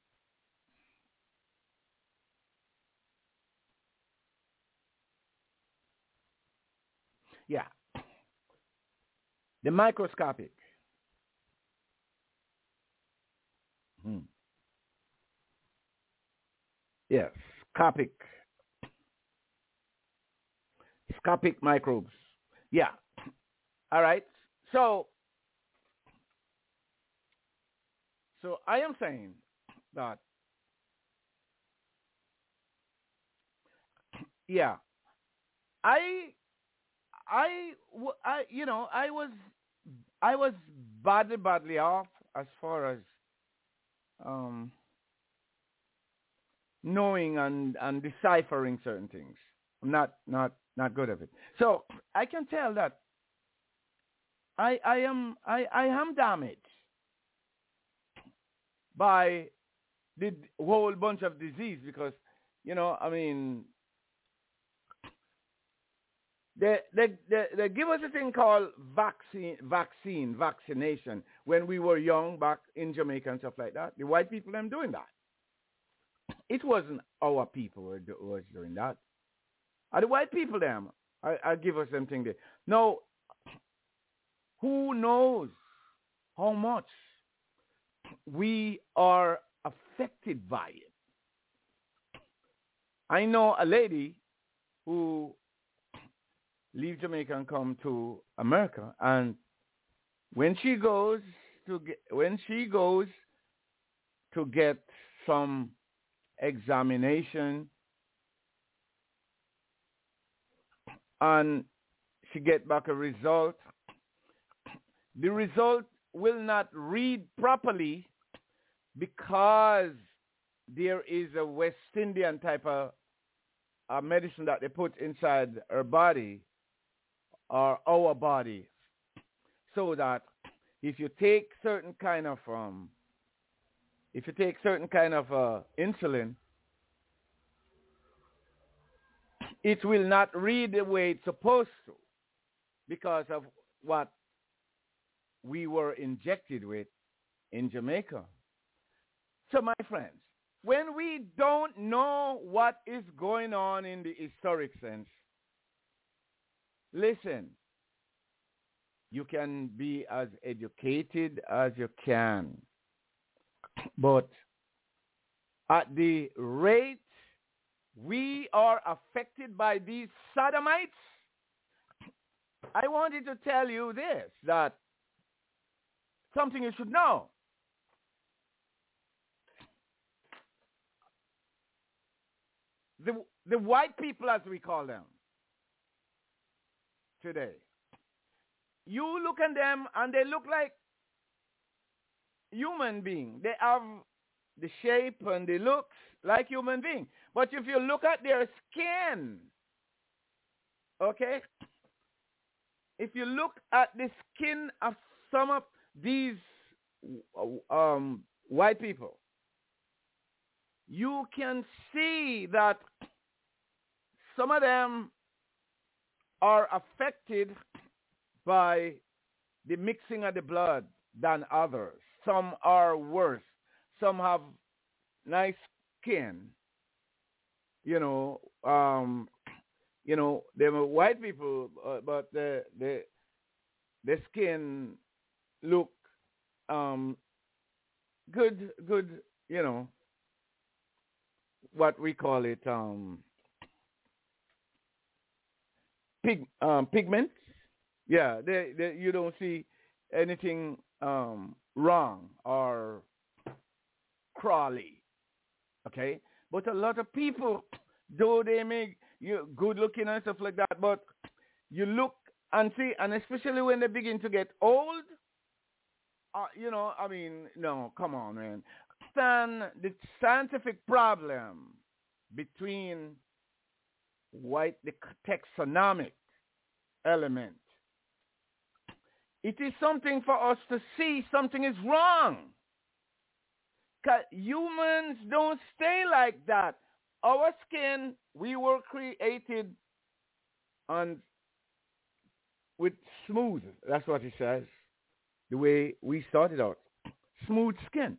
yeah, the microscopic. Hmm. Yes, scopic, scopic microbes. Yeah. All right. So, so I am saying that, yeah, I, I, I, you know, I was, I was badly, badly off as far as um, knowing and, and deciphering certain things. I'm not, not, not good at it. So I can tell that I, I am, I, I am damaged by the whole bunch of disease because, you know, I mean, They, they, they, they give us a thing called vaccine, vaccine, vaccination when we were young back in Jamaica and stuff like that. The white people, them doing that. It wasn't our people who do, was doing that. Are the white people, them, I, I give us them thing there. Now, who knows how much we are affected by it? I know a lady who leave Jamaica and come to America, and when she goes to get, when she goes to get some examination, and she get back a result, the result will not read properly because there is a West Indian type of uh, medicine that they put inside her body or our body, so that if you take certain kind of um, if you take certain kind of uh, insulin, it will not read the way it's supposed to because of what we were injected with in Jamaica. So, my friends, when we don't know what is going on in the historic sense, listen, you can be as educated as you can, but at the rate we are affected by these sodomites, I wanted to tell you this, that something you should know. The, the white people, as we call them today, you look at them and they look like human beings. They have the shape and the looks like human beings. But if you look at their skin, okay, if you look at the skin of some of these um, white people, you can see that some of them are affected by the mixing of the blood than others. Some are worse. Some have nice skin. You know, um, you know, they were white people, uh, but the the the skin look um, good, good. You know, what we call it, um, pig um, pigments. Yeah, they, they, you don't see anything um, wrong or crawly, okay? But a lot of people, though they make you good looking and stuff like that, but you look and see, and especially when they begin to get old, uh, you know, I mean, no, come on, man. Understand the scientific problem between white, the taxonomic element. It is something for us to see something is wrong. Because humans don't stay like that. Our skin, we were created on with smooth. That's what he says. The way we started out. Smooth skin.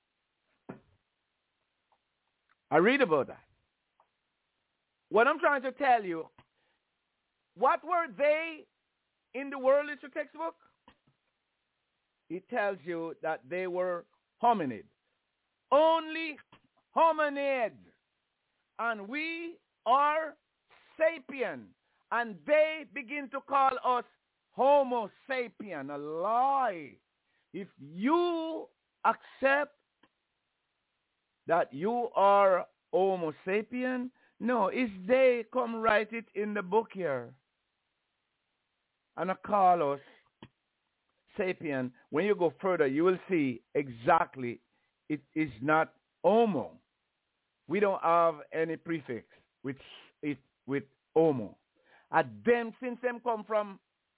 I read about that. What I'm trying to tell you, what were they in the world literature textbook? It tells you that they were hominid. Only hominid. And we are sapien. And they begin to call us Homo sapien. A lie. If you accept that you are Homo sapien, no, it's they come write it in the book here. And I call us sapien. When you go further, you will see exactly it is not homo. We don't have any prefix with it with homo. And them, since them come from,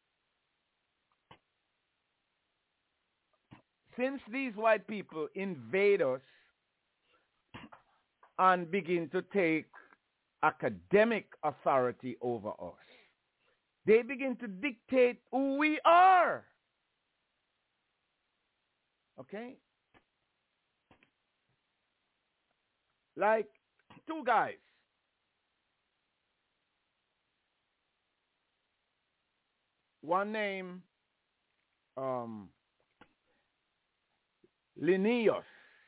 since these white people invade us and begin to take academic authority over us, they begin to dictate who we are. Okay? Like two guys. One name, um, Linnaeus.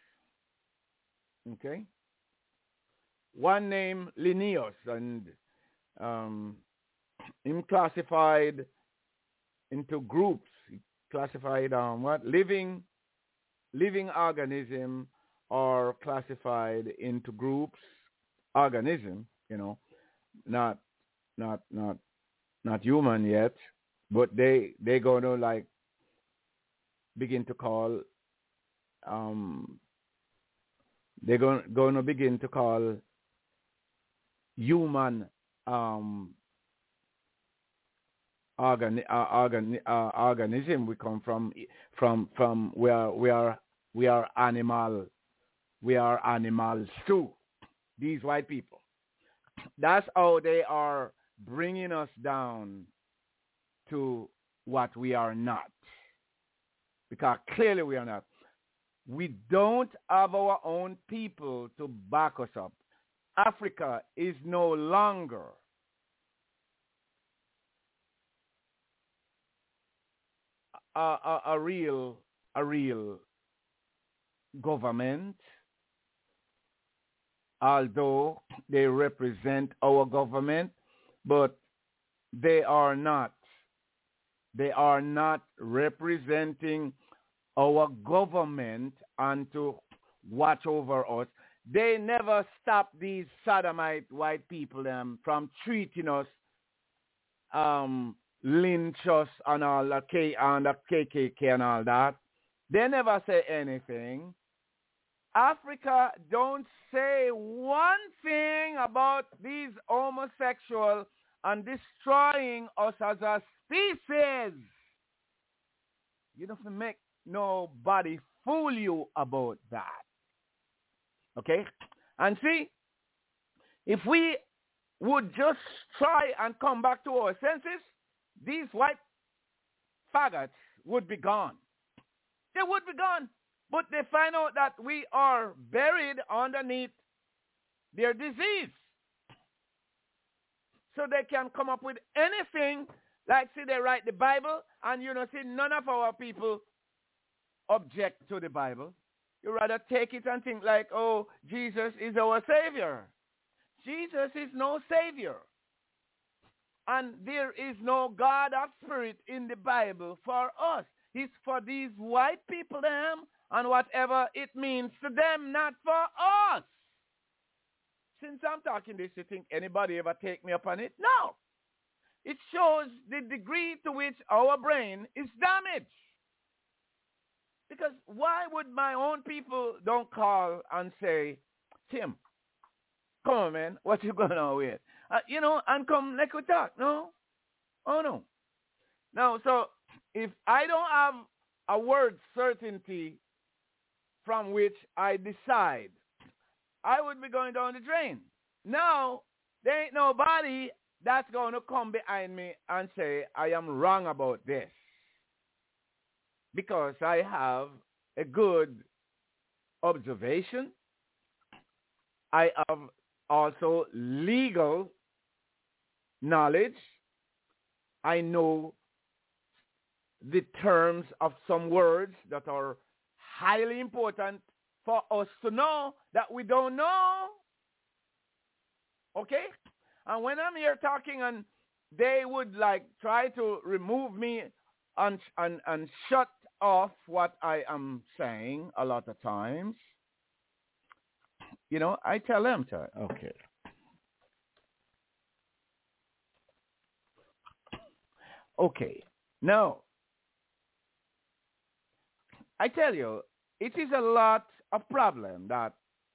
Okay? One name, Linnaeus, and um, him classified into groups. He classified um, what? Living, living organism are classified into groups. Organism, you know, not, not, not, not human yet, but they they gonna like begin to call. Um, they're going going to begin to call human um, organ, uh, organ, uh, organism. We come from from from we are we are we are animal we are animals too. These white people. That's how they are bringing us down to what we are not. Because clearly we are not. We don't have our own people to back us up. Africa is no longer a, a, a real a real government, although they represent our government, but they are not. They are not representing our government and to watch over us. They never stop these sodomite white people um, from treating us, um, lynch us and all the K and the K K K and all that. They never say anything. Africa don't say one thing about these homosexuals and destroying us as a species. You don't have to make nobody fool you about that. Okay? And see, if we would just try and come back to our senses, these white faggots would be gone. They would be gone. But they find out that we are buried underneath their disease. So they can come up with anything, like see they write the Bible, and you know, see none of our people object to the Bible. You rather take it and think like, oh, Jesus is our Savior. Jesus is no Savior. And there is no God of Spirit in the Bible for us. It's for these white people, them, and whatever it means to them, not for us. Since I'm talking this, you think anybody ever take me up on it? No. It shows the degree to which our brain is damaged. Because why would my own people don't call and say, Tim, come on, man, what you going on with? Uh, you know, and come, let we talk. No? Oh, no. No, so if I don't have a word certainty from which I decide, I would be going down the drain. Now, there ain't nobody that's going to come behind me and say, I am wrong about this. Because I have a good observation. I have also legal knowledge. I know the terms of some words that are highly important for us to know that we don't know. Okay? And when I'm here talking and they would like try to remove me and, and, and shut off what I am saying a lot of times, you know, I tell them to, okay. Okay. Now, I tell you, it is a lot of problem that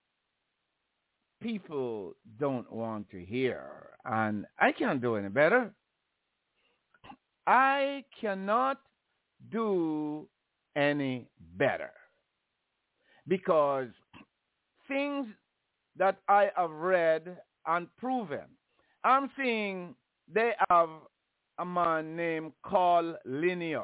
people don't want to hear. And I can't do any better. I cannot do any better. Because things that I have read and proven, I'm seeing they have a man named Carl Linnaeus.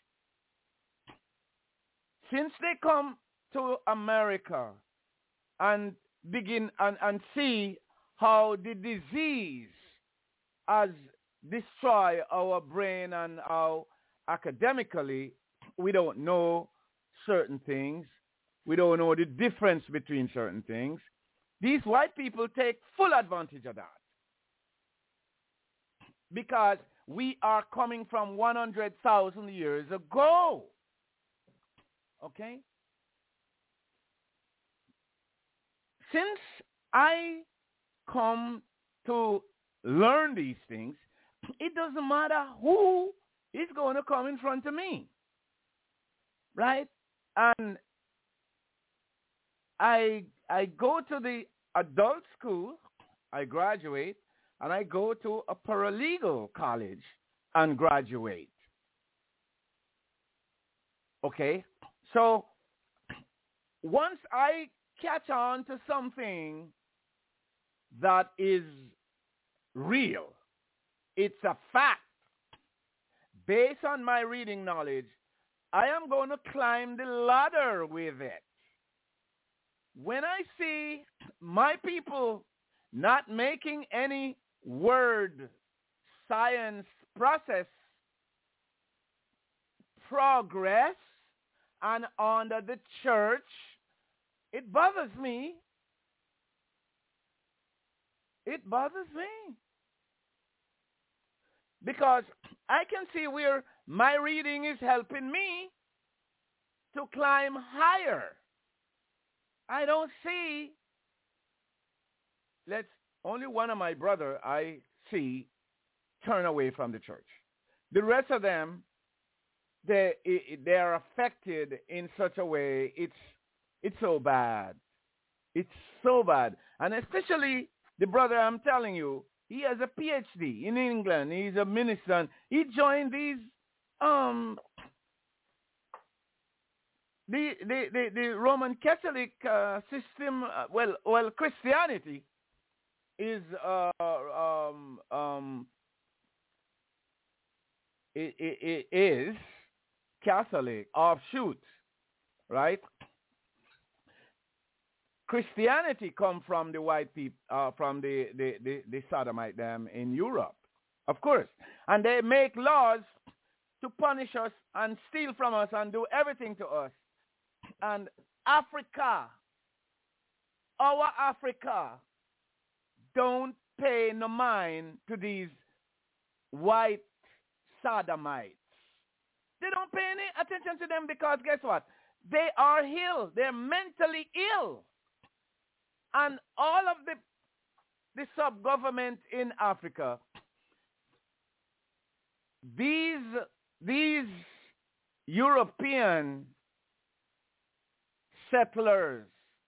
Since they come to America and begin and, and see how the disease has destroyed our brain and how academically we don't know certain things. We don't know the difference between certain things. These white people take full advantage of that. Because we are coming from one hundred thousand years ago. Okay? Since I come to learn these things, it doesn't matter who is going to come in front of me. Right? And I I go to the adult school, I graduate, and I go to a paralegal college and graduate. Okay? So once I catch on to something that is real, it's a fact, based on my reading knowledge, I am going to climb the ladder with it. When I see my people not making any word science process progress and under the church, it bothers me. It bothers me. Because I can see where my reading is helping me to climb higher. I don't see, let's, only one of my brother I see turn away from the church. The rest of them, they they are affected in such a way, it's it's so bad. It's so bad. And especially the brother I'm telling you, he has a P H D in England. He's a minister. He joined these um the the the, the Roman Catholic uh, system. Uh, well, well, Christianity is uh, um um it, it, it is Catholic offshoot, right? Christianity come from the white people, uh, from the, the, the, the Sodomite them in Europe, of course. And they make laws to punish us and steal from us and do everything to us. And Africa, our Africa, don't pay no mind to these white Sodomites. They don't pay any attention to them because guess what? They are ill. They're mentally ill. And all of the, the sub-government in Africa, these, these European settlers,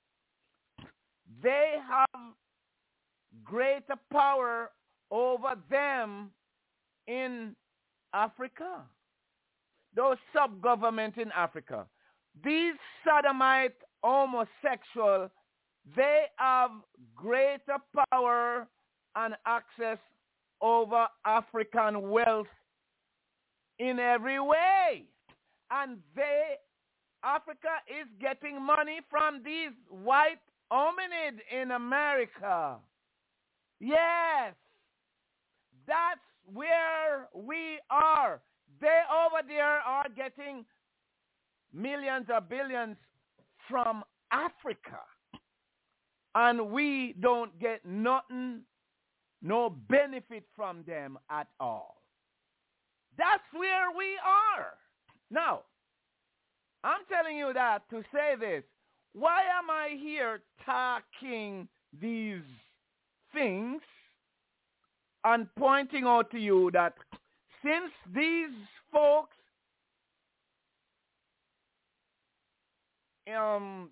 they have greater power over them in Africa. Those sub-government in Africa. These sodomite homosexual, they have greater power and access over African wealth in every way. And they, Africa is getting money from these white hominid in America. Yes, that's where we are. They over there are getting millions or billions from Africa. And we don't get nothing, no benefit from them at all. That's where we are. Now, I'm telling you that to say this. Why am I here talking these things and pointing out to you that since these folks um,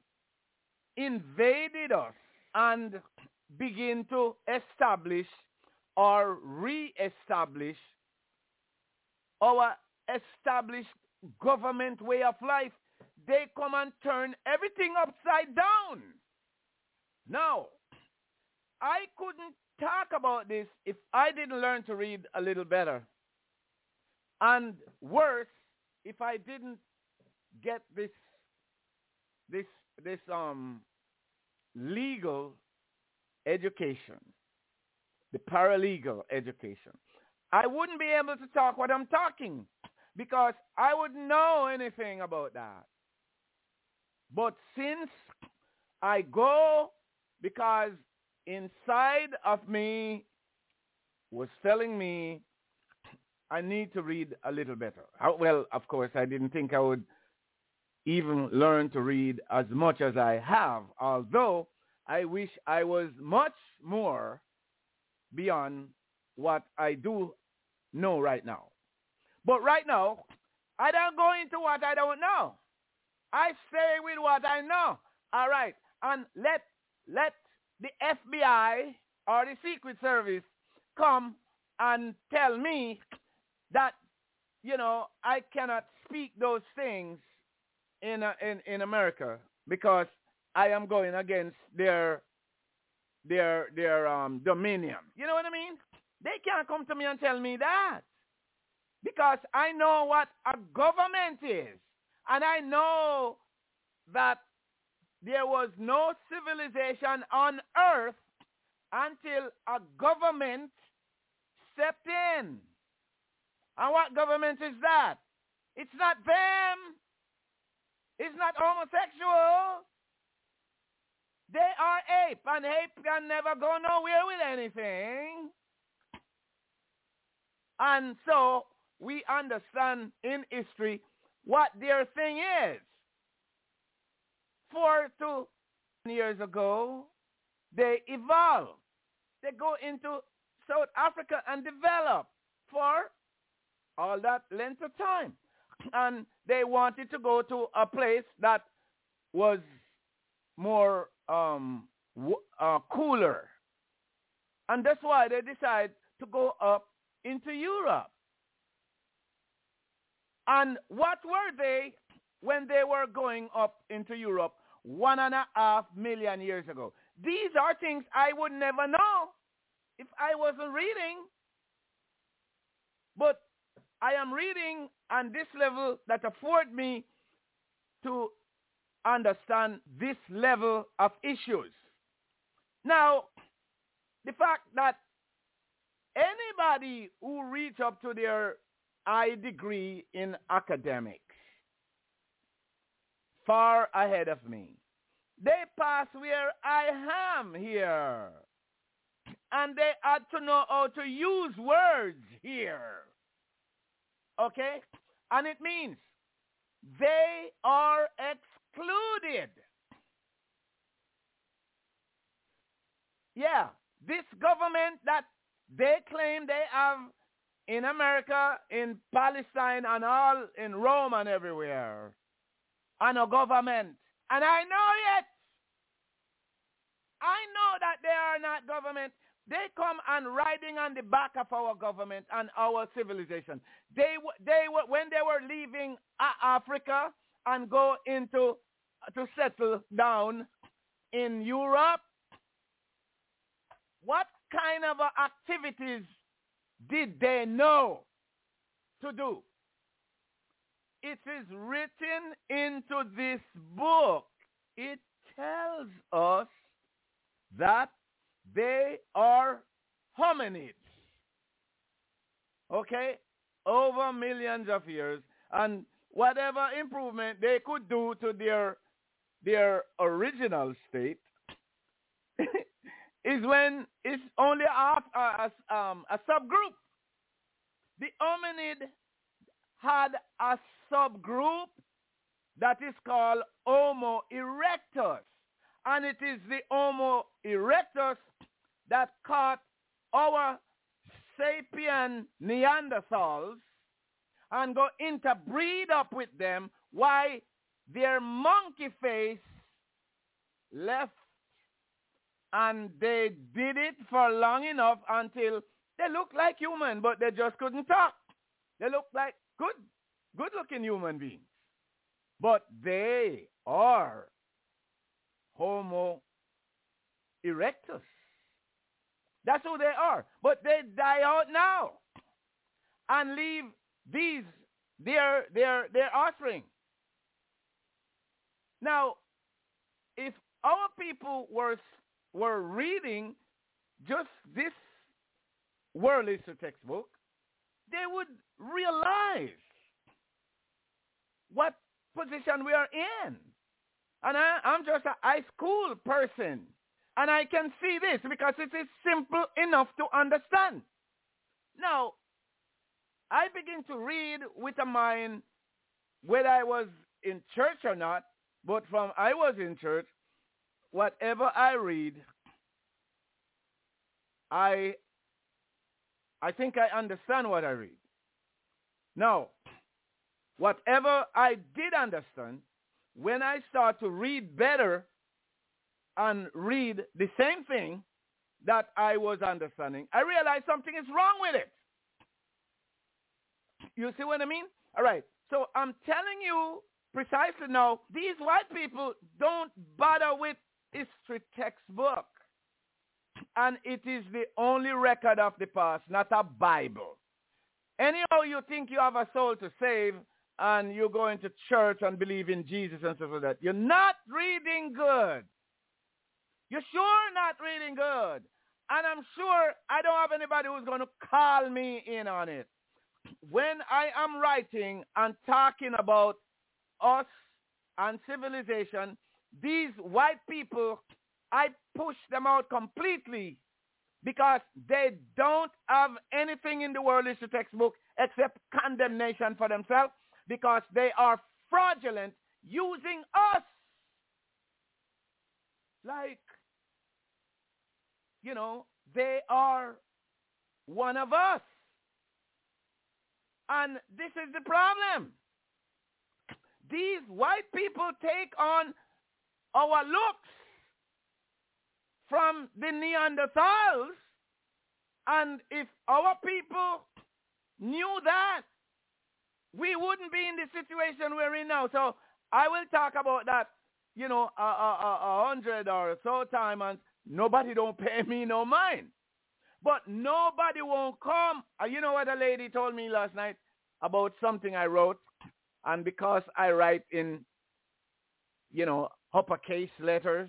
invaded us and begin to establish or re-establish our established government way of life, they come and turn everything upside down. Now, I couldn't talk about this if I didn't learn to read a little better. And worse, if I didn't get this this this um legal education, the paralegal education. I wouldn't be able to talk what I'm talking because I wouldn't know anything about that. But since I go, because inside of me was telling me I need to read a little better. Well, of course, I didn't think I would even learn to read as much as I have, although I wish I was much more beyond what I do know right now. But right now, I don't go into what I don't know. I stay with what I know. All right. And let let the F B I or the Secret Service come and tell me that, you know, I cannot speak those things in uh, in in America because I am going against their their their um dominion. You know what I mean? They can't come to me and tell me that because I know what a government is, and I know that there was no civilization on earth until a government stepped in. And what government is that? It's not them. It's not homosexual. They are ape, and ape can never go nowhere with anything. And so we understand in history what their thing is. Four to years ago, they evolve. They go into South Africa and develop for all that length of time. And they wanted to go to a place that was more um, w- uh, cooler. And that's why they decided to go up into Europe. And what were they when they were going up into Europe one and a half million years ago? These are things I would never know if I wasn't reading. But I am reading on this level that afford me to understand this level of issues. Now, the fact that anybody who reach up to their high degree in academics, far ahead of me, they pass where I am here. And they had to know how to use words here. Okay? And it means they are excluded. Yeah, this government that they claim they have in America, in Palestine, and all in Rome and everywhere, and a government. And I know it. I know that they are not government. They come and riding on the back of our government and our civilization. They, they were when they were leaving Africa and go into to settle down in Europe. What kind of activities did they know to do? It is written into this book. It tells us that they are hominids. Okay? Over millions of years. And whatever improvement they could do to their, their original state is when it's only a, a, um, a subgroup. The hominid had a subgroup that is called Homo erectus. And it is the Homo erectus that caught our sapien Neanderthals and go interbreed up with them, why their monkey face left, and they did it for long enough until they looked like human, but they just couldn't talk. They looked like good, good-looking human beings. But they are Homo erectus. That's who they are. But they die out now and leave these, their, their, their offspring. Now, if our people were, were reading just this world history textbook, they would realize what position we are in. And I, I'm just a high school person. And I can see this because it is simple enough to understand. Now, I begin to read with a mind, whether I was in church or not, but from I was in church, whatever I read, I, I think I understand what I read. Now, whatever I did understand, when I start to read better and read the same thing that I was understanding, I realized something is wrong with it. You see what I mean? All right. So I'm telling you precisely now, these white people don't bother with history textbook. And it is the only record of the past, not a Bible. Anyhow, you think you have a soul to save, and you're going to church and believe in Jesus and stuff like that. You're not reading good. You're sure not reading good. And I'm sure I don't have anybody who's going to call me in on it. When I am writing and talking about us and civilization, these white people I push them out completely because they don't have anything in the world history textbook except condemnation for themselves because they are fraudulent using us. Like, you know, they are one of us. And this is the problem. These white people take on our looks from the Neanderthals, and if our people knew that, we wouldn't be in the situation we're in now. So I will talk about that, you know, a, a, a, a hundred or so time, and nobody don't pay me no mind. But nobody won't come. Uh, you know what a lady told me last night about something I wrote? And because I write in, you know, uppercase letters,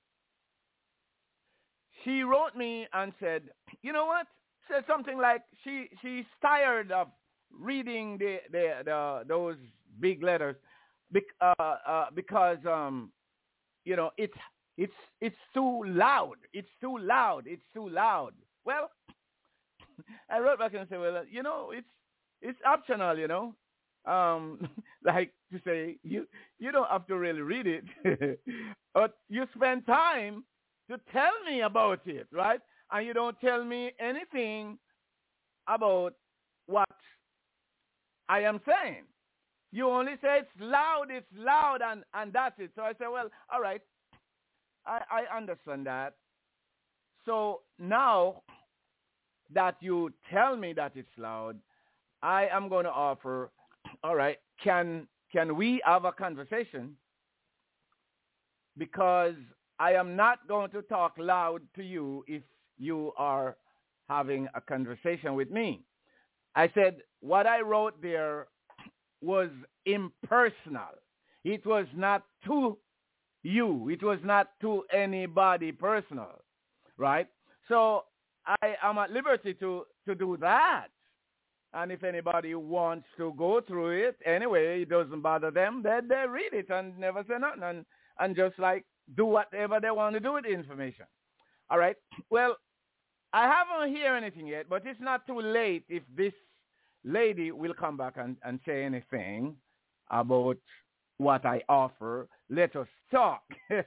she wrote me and said, you know what? Said something like she she's tired of reading the the, the those big letters bec, uh, uh, because um you know it's it's it's too loud. It's too loud. It's too loud. Well, I wrote back and said, well, you know, it's it's optional, you know. Um, like to say, you you don't have to really read it, but you spend time to tell me about it, right? And you don't tell me anything about what I am saying. You only say it's loud, it's loud, and, and that's it. So I say, well, all right, I, I understand that. So now that you tell me that it's loud, I am going to offer, all right, can can we have a conversation? Because I am not going to talk loud to you if you are having a conversation with me. I said what I wrote there was impersonal. It was not to you. It was not to anybody personal, right? So I am at liberty to, to do that. And if anybody wants to go through it, anyway, it doesn't bother them, then they read it and never say nothing and, and just like do whatever they want to do with the information. All right? Well, I haven't heard anything yet, but it's not too late if this lady will come back and, and say anything about what I offer. Let us talk.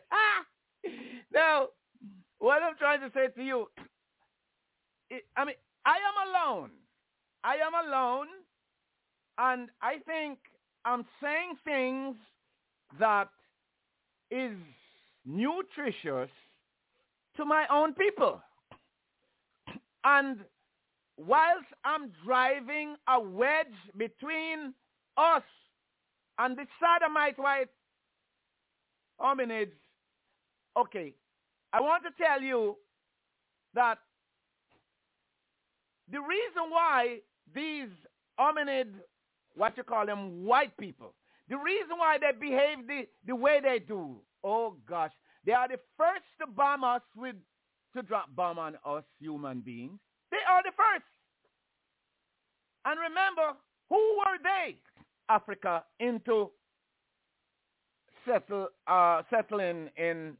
Now, what I'm trying to say to you, it, I mean, I am alone. I am alone, and I think I'm saying things that is nutritious to my own people. And whilst I'm driving a wedge between us and the sodomite white hominids, okay, I want to tell you that the reason why these hominid, what you call them, white people, the reason why they behave the, the way they do, oh gosh, they are the first to bomb us with, to drop bomb on us human beings. They are the first. And remember, who were they, Africa, into settle, uh, settling in,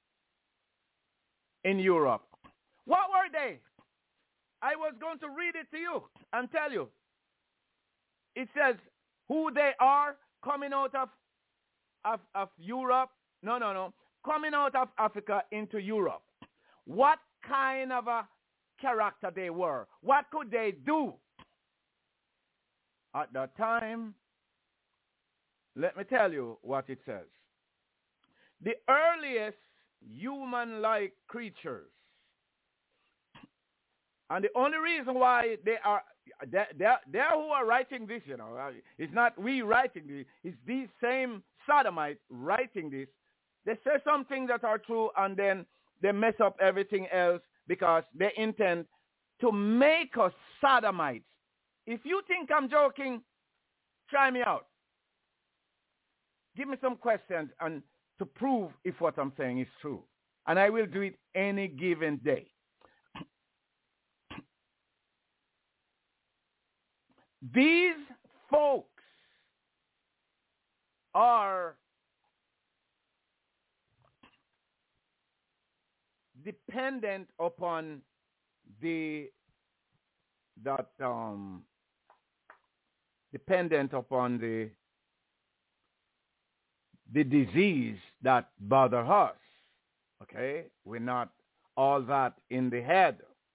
in Europe? What were they? I was going to read it to you and tell you. It says who they are coming out of, of, of Europe. No, no, no. Coming out of Africa into Europe. What kind of a character they were. What could they do? At that time, let me tell you what it says. The earliest human-like creatures. And the only reason why they are, they're, they're, they're who are writing this, you know. It's not we writing this. It's these same sodomites writing this. They say some things that are true, and then they mess up everything else because they intend to make us sodomites. If you think I'm joking, try me out. Give me some questions and to prove if what I'm saying is true. And I will do it any given day. These folks are dependent upon the that um dependent upon the the disease that bother us. Okay? We're not all that in the head.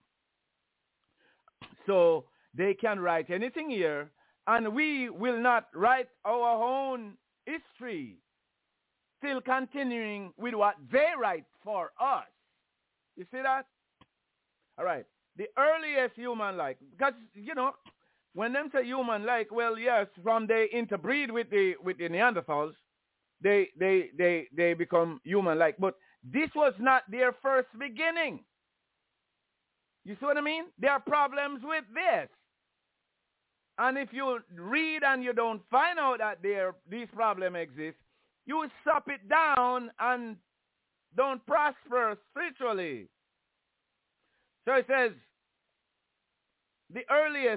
So they can write anything here, and we will not write our own history, still continuing with what they write for us. You see that? All right. The earliest human-like, because, you know, when them say human-like, well, yes, from they interbreed with the with the Neanderthals, they they they they become human-like. But this was not their first beginning. You see what I mean? There are problems with this. And if you read and you don't find out that there these problems exist, you stop it down and don't prosper spiritually. So it says, the earliest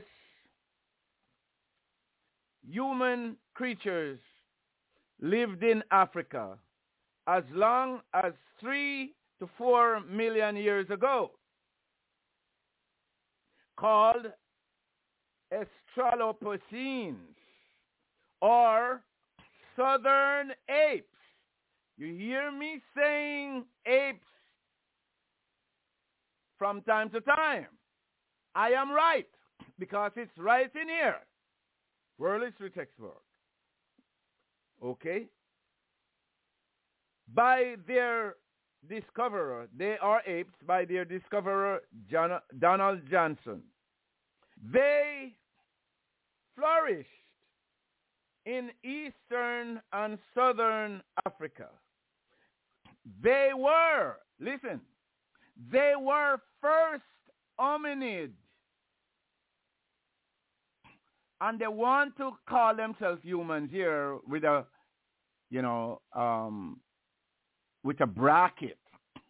human creatures lived in Africa as long as three to four million years ago, called Australopithecines, or southern apes. You hear me saying apes from time to time. I am right, because it's right in here. World History Textbook. Okay? By their discoverer, they are apes, by their discoverer, John, Donald Johnson. They flourished in eastern and southern Africa. They were, listen, they were first hominids. And they want to call themselves humans here with a, you know, um, with a bracket.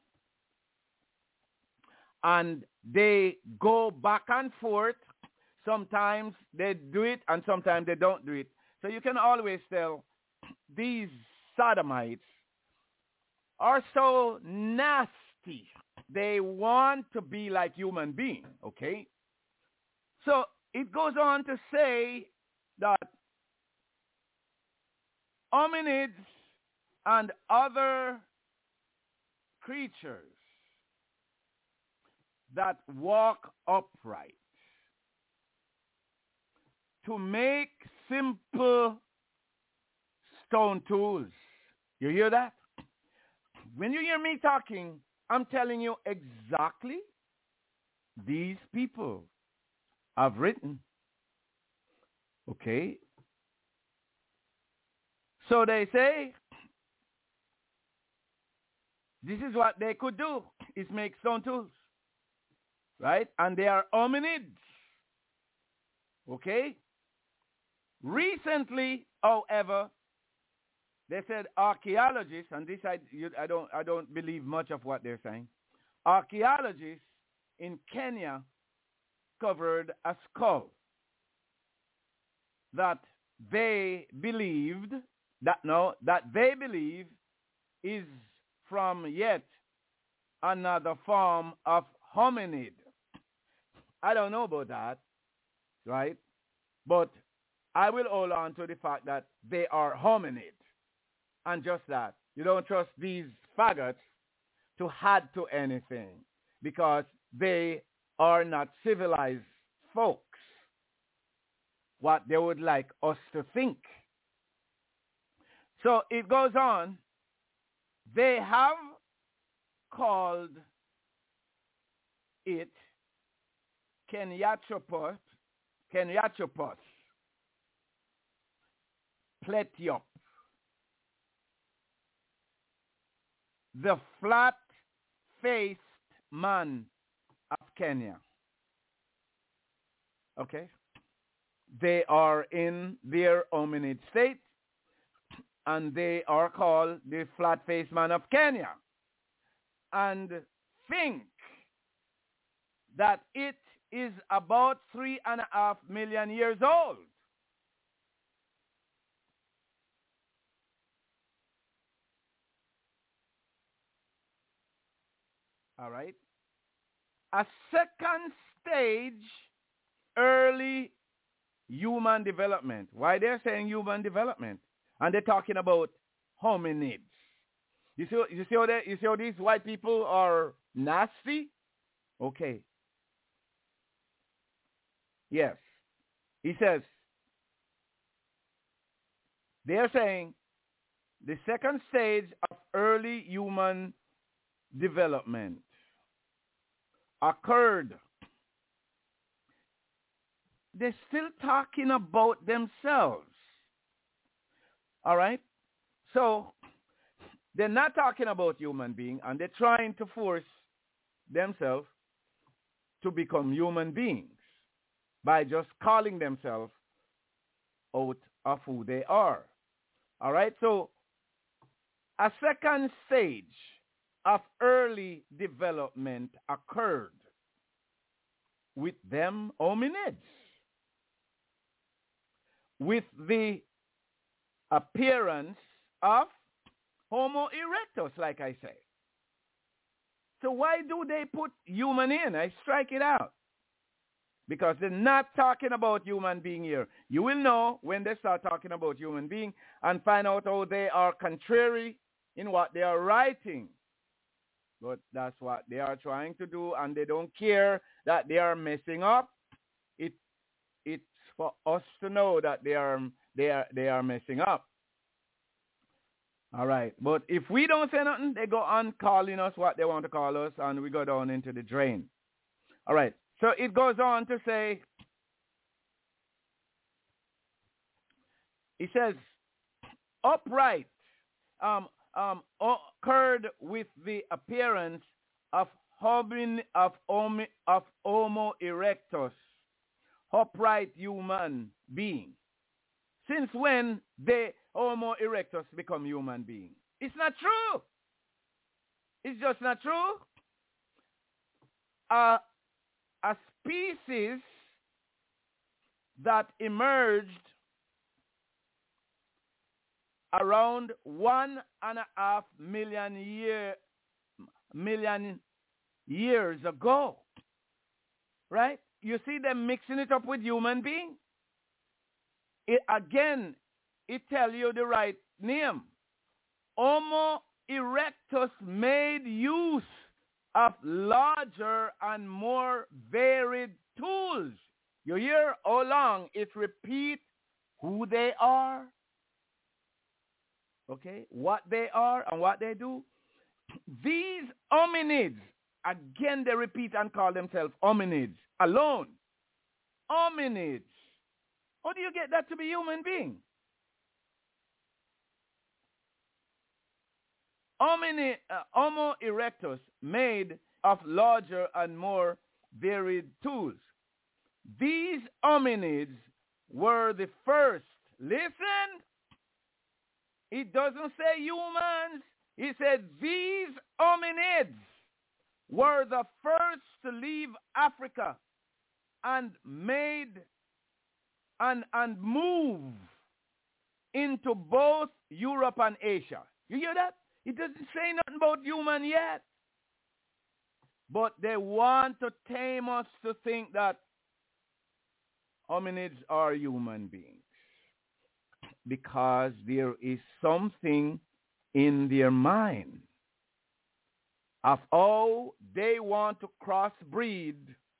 And they go back and forth. Sometimes they do it and sometimes they don't do it. So you can always tell these sodomites are so nasty. They want to be like human beings, okay? So it goes on to say that hominids and other creatures that walk upright to make simple stone tools. You hear that? When you hear me talking, I'm telling you exactly these people have written. Okay? So they say this is what they could do, is make stone tools. Right? And they are hominids. Okay? Recently, however, they said archaeologists, and this I, you, I don't I don't believe much of what they're saying. Archaeologists in Kenya covered a skull that they believed that no that they believe is from yet another form of hominid. I don't know about that, right? But I will hold on to the fact that they are hominid. And just that. You don't trust these faggots to add to anything, because they are not civilized folks. What they would like us to think. So it goes on. They have called it Kenyatropus, Kenyatropus, Pletiop, the flat-faced man of Kenya. Okay? They are in their hominid state, and they are called the flat-faced man of Kenya, and think that it is about three and a half million years old. All right? A second stage, early human development. Why they're saying human development? And they're talking about hominids. You see, you see how they, you see how these white people are nasty? Okay. Yes. He says, they're saying the second stage of early human development occurred. They're still talking about themselves. All right? So, they're not talking about human being, and they're trying to force themselves to become human beings by just calling themselves out of who they are. All right? So, a second stage of early development occurred with them hominids, with the appearance of Homo erectus, like I say. So why do they put human in? I strike it out. Because they're not talking about human being here. You will know when they start talking about human being and find out how they are contrary in what they are writing. But that's what they are trying to do, and they don't care that they are messing up. It, it's for us to know that they are, they are, they are messing up. All right. But if we don't say nothing, they go on calling us what they want to call us, and we go down into the drain. All right. So it goes on to say, it says, upright um, um, occurred with the appearance of homin, of, homi, of Homo erectus, upright human being. Since when the Homo erectus become human being? It's not true. It's just not true. Uh, a species that emerged around one and a half million year million years ago, right? You see them mixing it up with human being. It, again, it tells you the right name. Homo erectus made use of larger and more varied tools. You hear how long it repeats who they are, okay, what they are and what they do. These hominids, again they repeat and call themselves hominids alone. Hominids. How do you get that to be human being? Homini, uh, Homo erectus made of larger and more varied tools. These hominids were the first. Listen, it doesn't say humans. It said these hominids were the first to leave Africa and made and, and move into both Europe and Asia. You hear that? It doesn't say nothing about human yet. But they want to tame us to think that hominids are human beings. Because there is something in their mind of how they want to crossbreed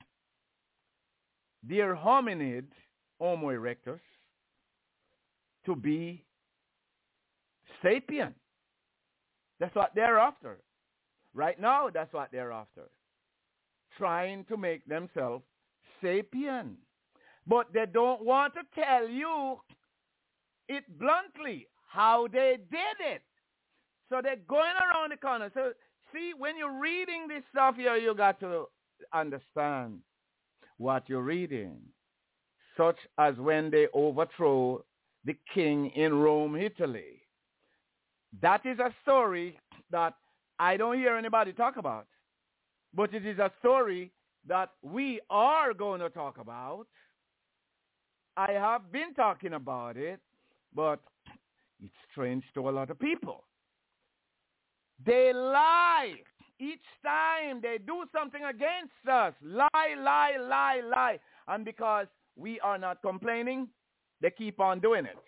their hominid, Homo erectus, to be sapient. That's what they're after. Right now, that's what they're after. Trying to make themselves sapient. But they don't want to tell you it bluntly, how they did it. So they're going around the corner. So see, when you're reading this stuff here, you got to understand what you're reading. Such as when they overthrow the king in Rome, Italy. That is a story that I don't hear anybody talk about. But it is a story that we are going to talk about. I have been talking about it, but it's strange to a lot of people. They lie each time they do something against us, lie, lie, lie, lie. And because we are not complaining, they keep on doing it.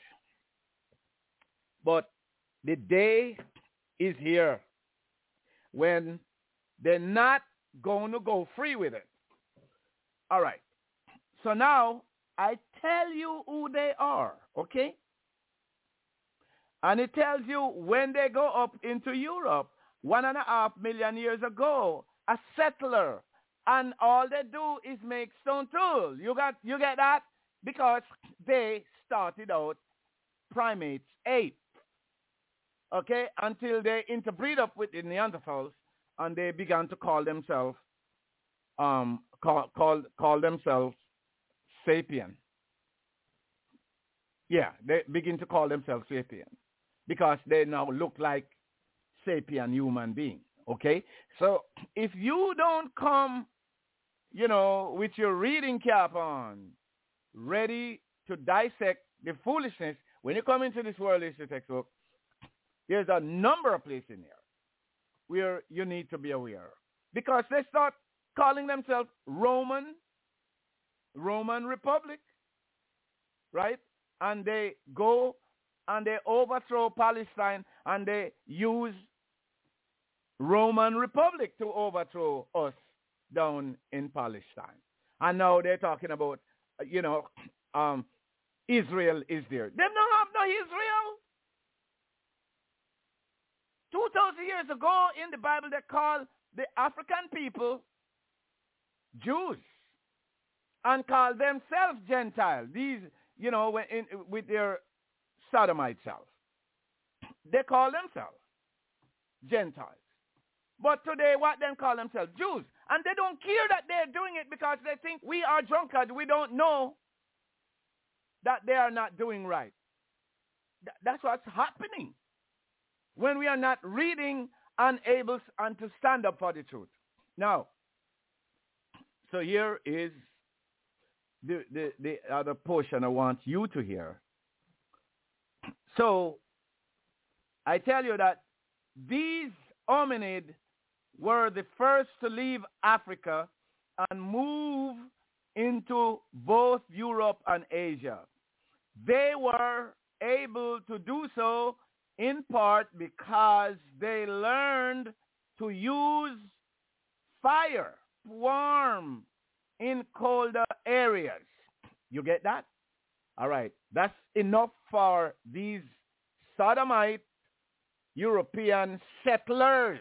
But the day is here when they're not going to go free with it. All right. So now I tell you who they are, okay? And it tells you when they go up into Europe, one and a half million years ago, a settler, and all they do is make stone tools. You got, you get that? Because they started out primates, apes, okay, until they interbreed up with the Neanderthals, and they began to call themselves, um, call, call, call themselves sapien. Yeah, they begin to call themselves sapien because they now look like sapien human being, okay? So if you don't come, you know, with your reading cap on, ready to dissect the foolishness, when you come into this world history textbook, there's a number of places in there where you need to be aware. Because they start calling themselves Roman, Roman Republic, right? And they go and they overthrow Palestine and they use Roman Republic to overthrow us down in Palestine. And now they're talking about, you know, um, Israel is there. They don't have no Israel. two thousand years ago in the Bible, they call the African people Jews and call themselves Gentiles. These, you know, in, with their sodomite self. They call themselves Gentiles. But today, what they call themselves? Jews. And they don't care that they're doing it because they think we are drunkards. We don't know that they are not doing right. Th- that's what's happening when we are not reading and able and to stand up for the truth. Now, so here is the, the, the other portion I want you to hear. So, I tell you that these hominid were the first to leave Africa and move into both Europe and Asia. They were able to do so in part because they learned to use fire, warm in colder areas. You get that? All right. That's enough for these sodomite European settlers.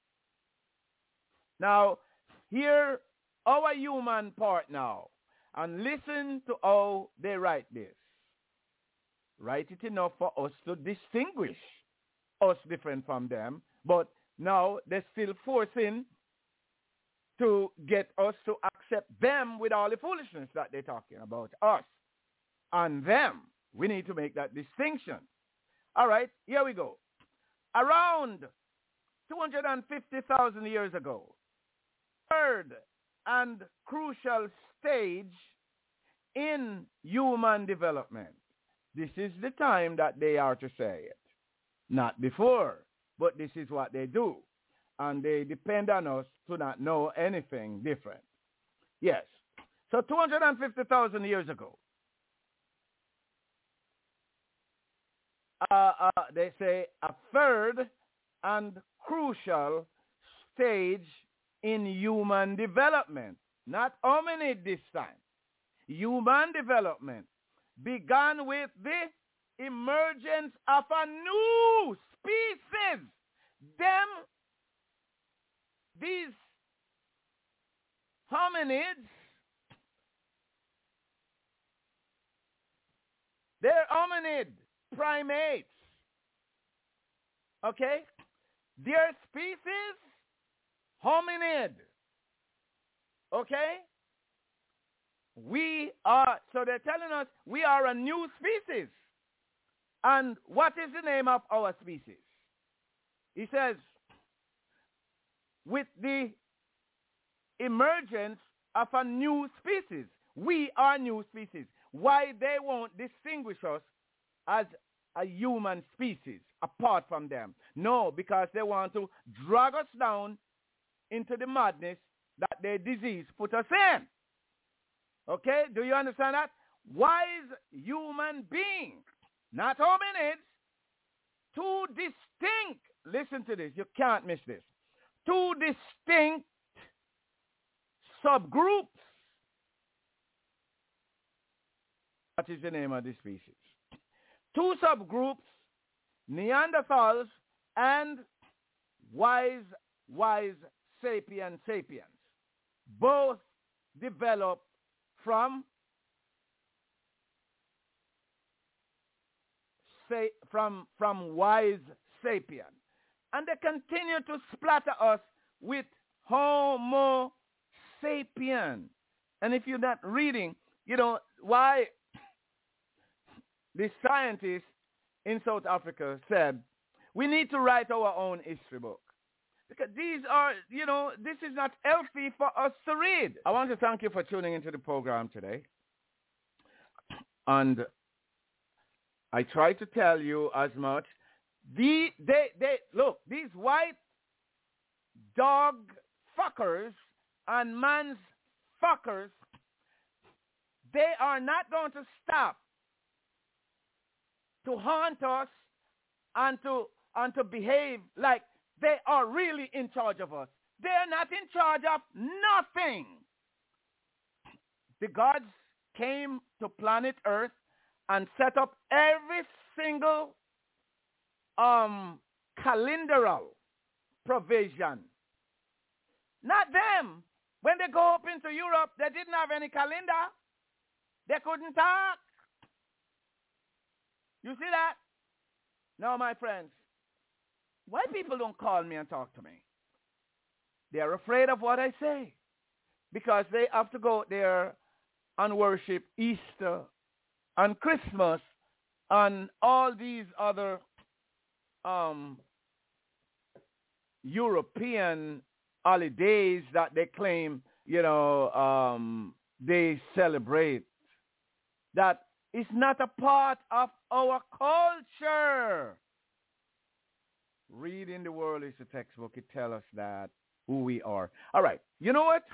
Now, hear our human part now, and listen to how they write this. Write it enough for us to distinguish us different from them, but now they're still forcing to get us to accept them with all the foolishness that they're talking about us and them. We need to make that distinction. All right, here we go. Around two hundred fifty thousand years ago, third and crucial stage in human development. This is the time that they are to say it. Not before, but this is what they do. And they depend on us to not know anything different. Yes. So two hundred fifty thousand years ago, uh, uh, they say a third and crucial stage in human development. Not hominid this time. Human development began with the emergence of a new species. Them, these hominids, they're hominid primates. Okay? Their species, hominid. Okay? We are, so they're telling us we are a new species. And what is the name of our species? He says, with the emergence of a new species, we are new species. Why they won't distinguish us as a human species apart from them? No, because they want to drag us down into the madness that their disease put us in. Okay? Do you understand that? Wise human beings, not hominids, two distinct, listen to this, you can't miss this, two distinct subgroups. That is the name of the species. Two subgroups, Neanderthals and wise, wise sapien sapiens, both developed from say from from wise sapien, and they continue to splatter us with Homo sapien. And if you're not reading, you know why the scientists in South Africa said we need to write our own history book. Because these are, you know, this is not healthy for us to read. I want to thank you for tuning into the program today. And I try to tell you as much. The, they, they, look, these white dog fuckers and man's fuckers, they are not going to stop to haunt us and to and to behave like they are really in charge of us. They are not in charge of nothing. The gods came to planet Earth and set up every single um calendaral provision. Not them. When they go up into Europe, they didn't have any calendar. They couldn't talk. You see that? Now, my friends, why people don't call me and talk to me? They are afraid of what I say because they have to go there and worship Easter and Christmas and all these other um, European holidays that they claim, you know, um, they celebrate. That is not a part of our culture. Reading the world is a textbook. It tells us that who we are. All right. You know what?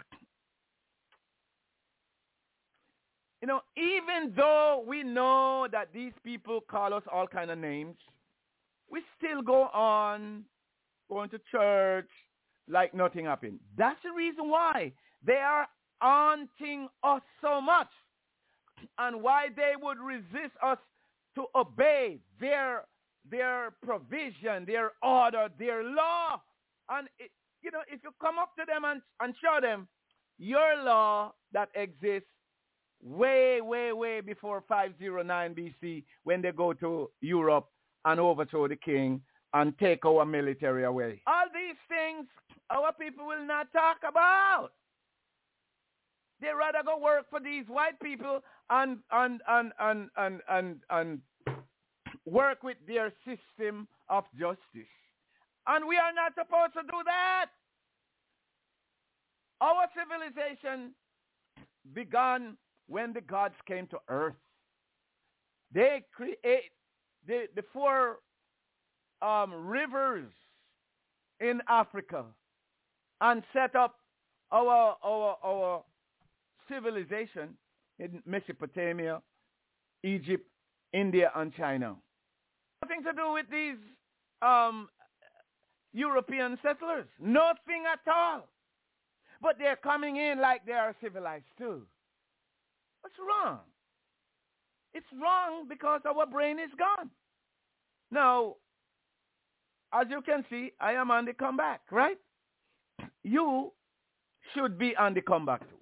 You know, even though we know that these people call us all kind of names, we still go on going to church like nothing happened. That's the reason why they are haunting us so much and why they would resist us to obey their their provision, their order, their law. And, it, you know, if you come up to them and, and show them your law that exists way, way, way before five oh nine B C when they go to Europe and overthrow the king and take our military away. All these things our people will not talk about. They rather go work for these white people and and and and and and, and work with their system of justice. And we are not supposed to do that. Our civilization began when the gods came to earth. They create the, the four um, rivers in Africa and set up our our our civilization in Mesopotamia, Egypt, India, and China. Nothing to do with these um, European settlers. Nothing at all. But they're coming in like they are civilized too. What's wrong? It's wrong because our brain is gone. Now, as you can see, I am on the comeback, right? You should be on the comeback too.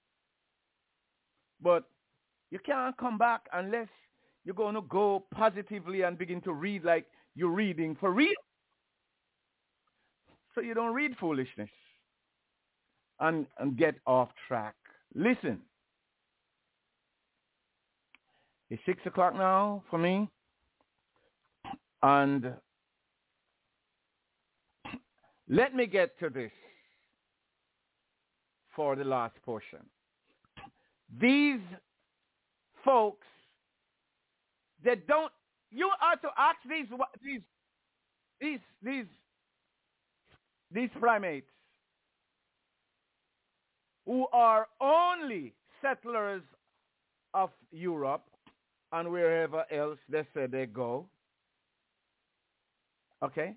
But you can't come back unless you're going to go positively and begin to read like you're reading for real. So you don't read foolishness and, and get off track. Listen. It's six o'clock now for me. And let me get to this for the last portion. These folks, they don't, you are to ask these, these, these, these, these primates, who are only settlers of Europe and wherever else they say they go. Okay?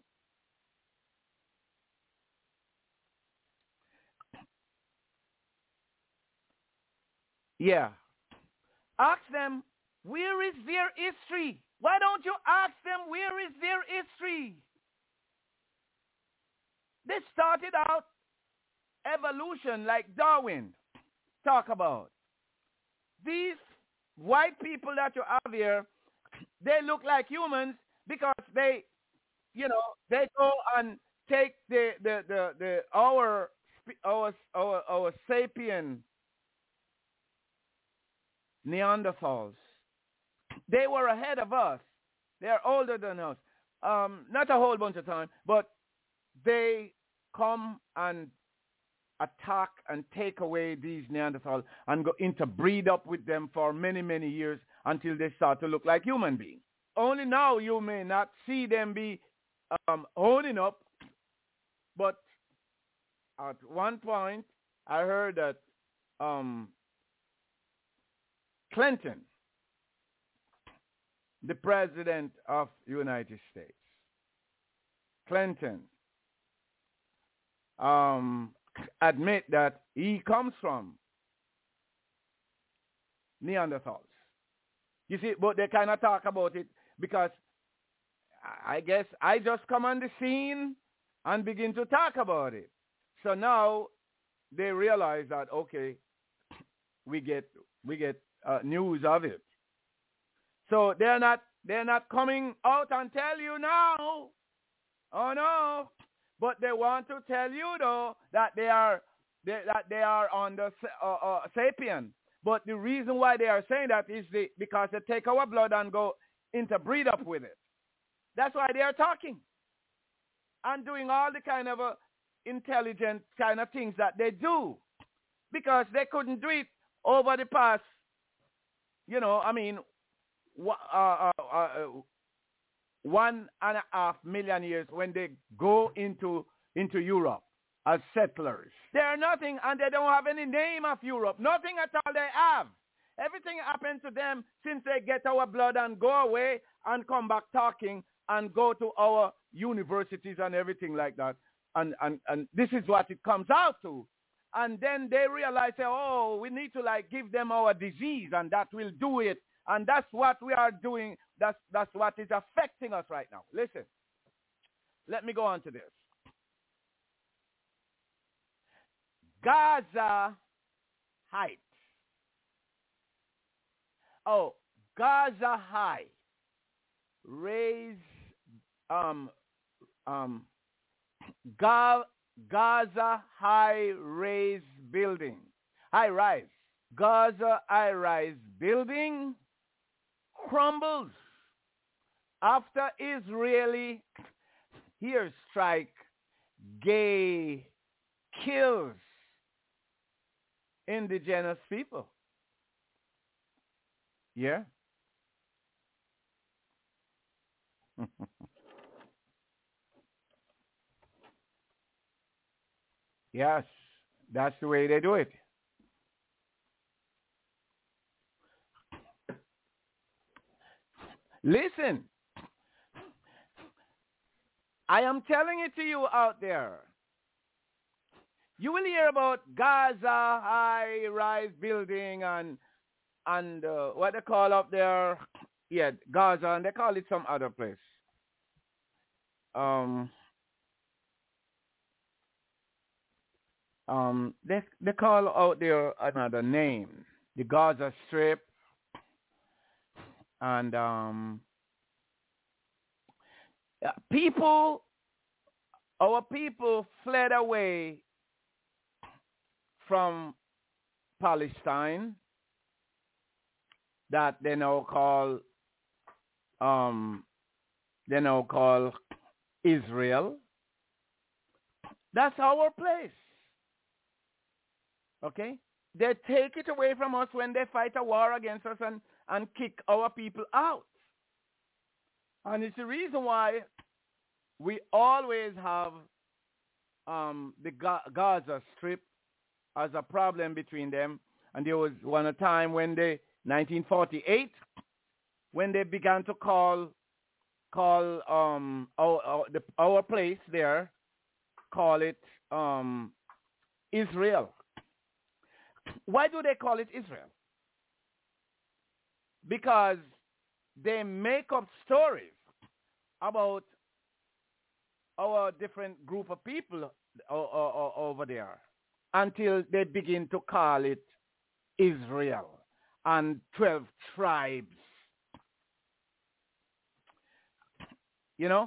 Yeah. Ask them, where is their history? Why don't you ask them, where is their history? They started out evolution like Darwin talk about. These white people that you have here, they look like humans because they, you know, they go and take the the the, the our our our our sapien Neanderthals. They were ahead of us. They're older than us. Um, not a whole bunch of time, but they come and attack and take away these Neanderthals and go interbreed up with them for many, many years until they start to look like human beings. Only now you may not see them be um, owning up, but at one point I heard that um, Clinton, the president of the United States, Clinton, um, admit that he comes from Neanderthals. You see, but they kind of talk about it because I guess I just come on the scene and begin to talk about it. So now they realize that, okay, we get we get uh, news of it. So they're not they're not coming out and tell you now. Oh no. But they want to tell you though that they are they, that they are on the uh, uh, sapien. But the reason why they are saying that is the, because they take our blood and go interbreed up with it. That's why they are talking and doing all the kind of uh, intelligent kind of things that they do, because they couldn't do it over the past, you know, I mean, uh, uh, uh, one and a half million years when they go into into Europe as settlers. They are nothing, and they don't have any name of Europe. Nothing at all they have. Everything happened to them since they get our blood and go away and come back talking and go to our universities and everything like that. And, and, and this is what it comes out to. And then they realize, oh, we need to like give them our disease, and that will do it. And that's what we are doing. That's, that's what is affecting us right now. Listen, let me go on to this. Gaza Heights. Oh, Gaza High. Raise, um, um, Ga- Gaza High Rise Building. High Rise. Gaza High Rise Building crumbles after Israeli airstrike gay kills indigenous people. Yeah. Yes, that's the way they do it. Listen, I am telling it to you out there. You will hear about Gaza High Rise Building and and uh, what they call up there, yeah, Gaza, and they call it some other place. Um, um, they they call out there another name, the Gaza Strip, and um, people, our people fled away from Palestine, that they now call um, they now call Israel. That's our place. Okay? They take it away from us when they fight a war against us and, and kick our people out. And it's the reason why we always have um, the Ga- Gaza Strip as a problem between them. And there was one a time when they, nineteen forty-eight, when they began to call call um our our, the, our place there, call it um Israel. Why do they call it Israel? Because they make up stories about our different group of people o- o- o- over there until they begin to call it Israel and twelve tribes. You know,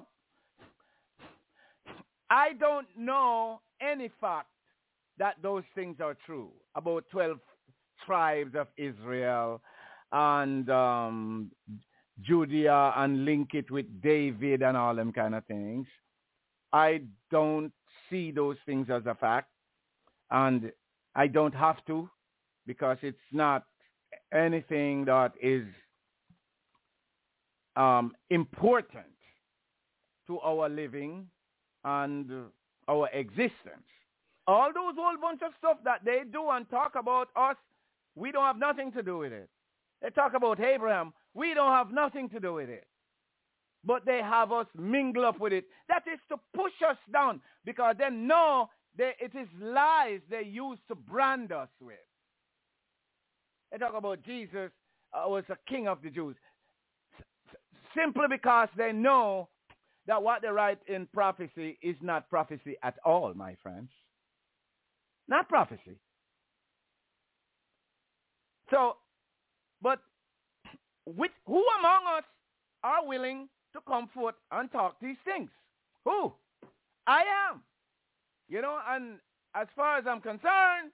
I don't know any fact that those things are true about twelve tribes of Israel and um, Judea and link it with David and all them kind of things. I don't see those things as a fact, and I don't have to, because it's not anything that is um, important to our living and our existence. All those whole bunch of stuff that they do and talk about us, we don't have nothing to do with it. They talk about Abraham, we don't have nothing to do with it. But they have us mingle up with it. That is to push us down, because they know they, it is lies they use to brand us with. They talk about Jesus uh, was a king of the Jews. S- simply because they know that what they write in prophecy is not prophecy at all, my friends. Not prophecy. So, but which, who among us are willing to come forth and talk these things? Who? I am. You know, and as far as I'm concerned,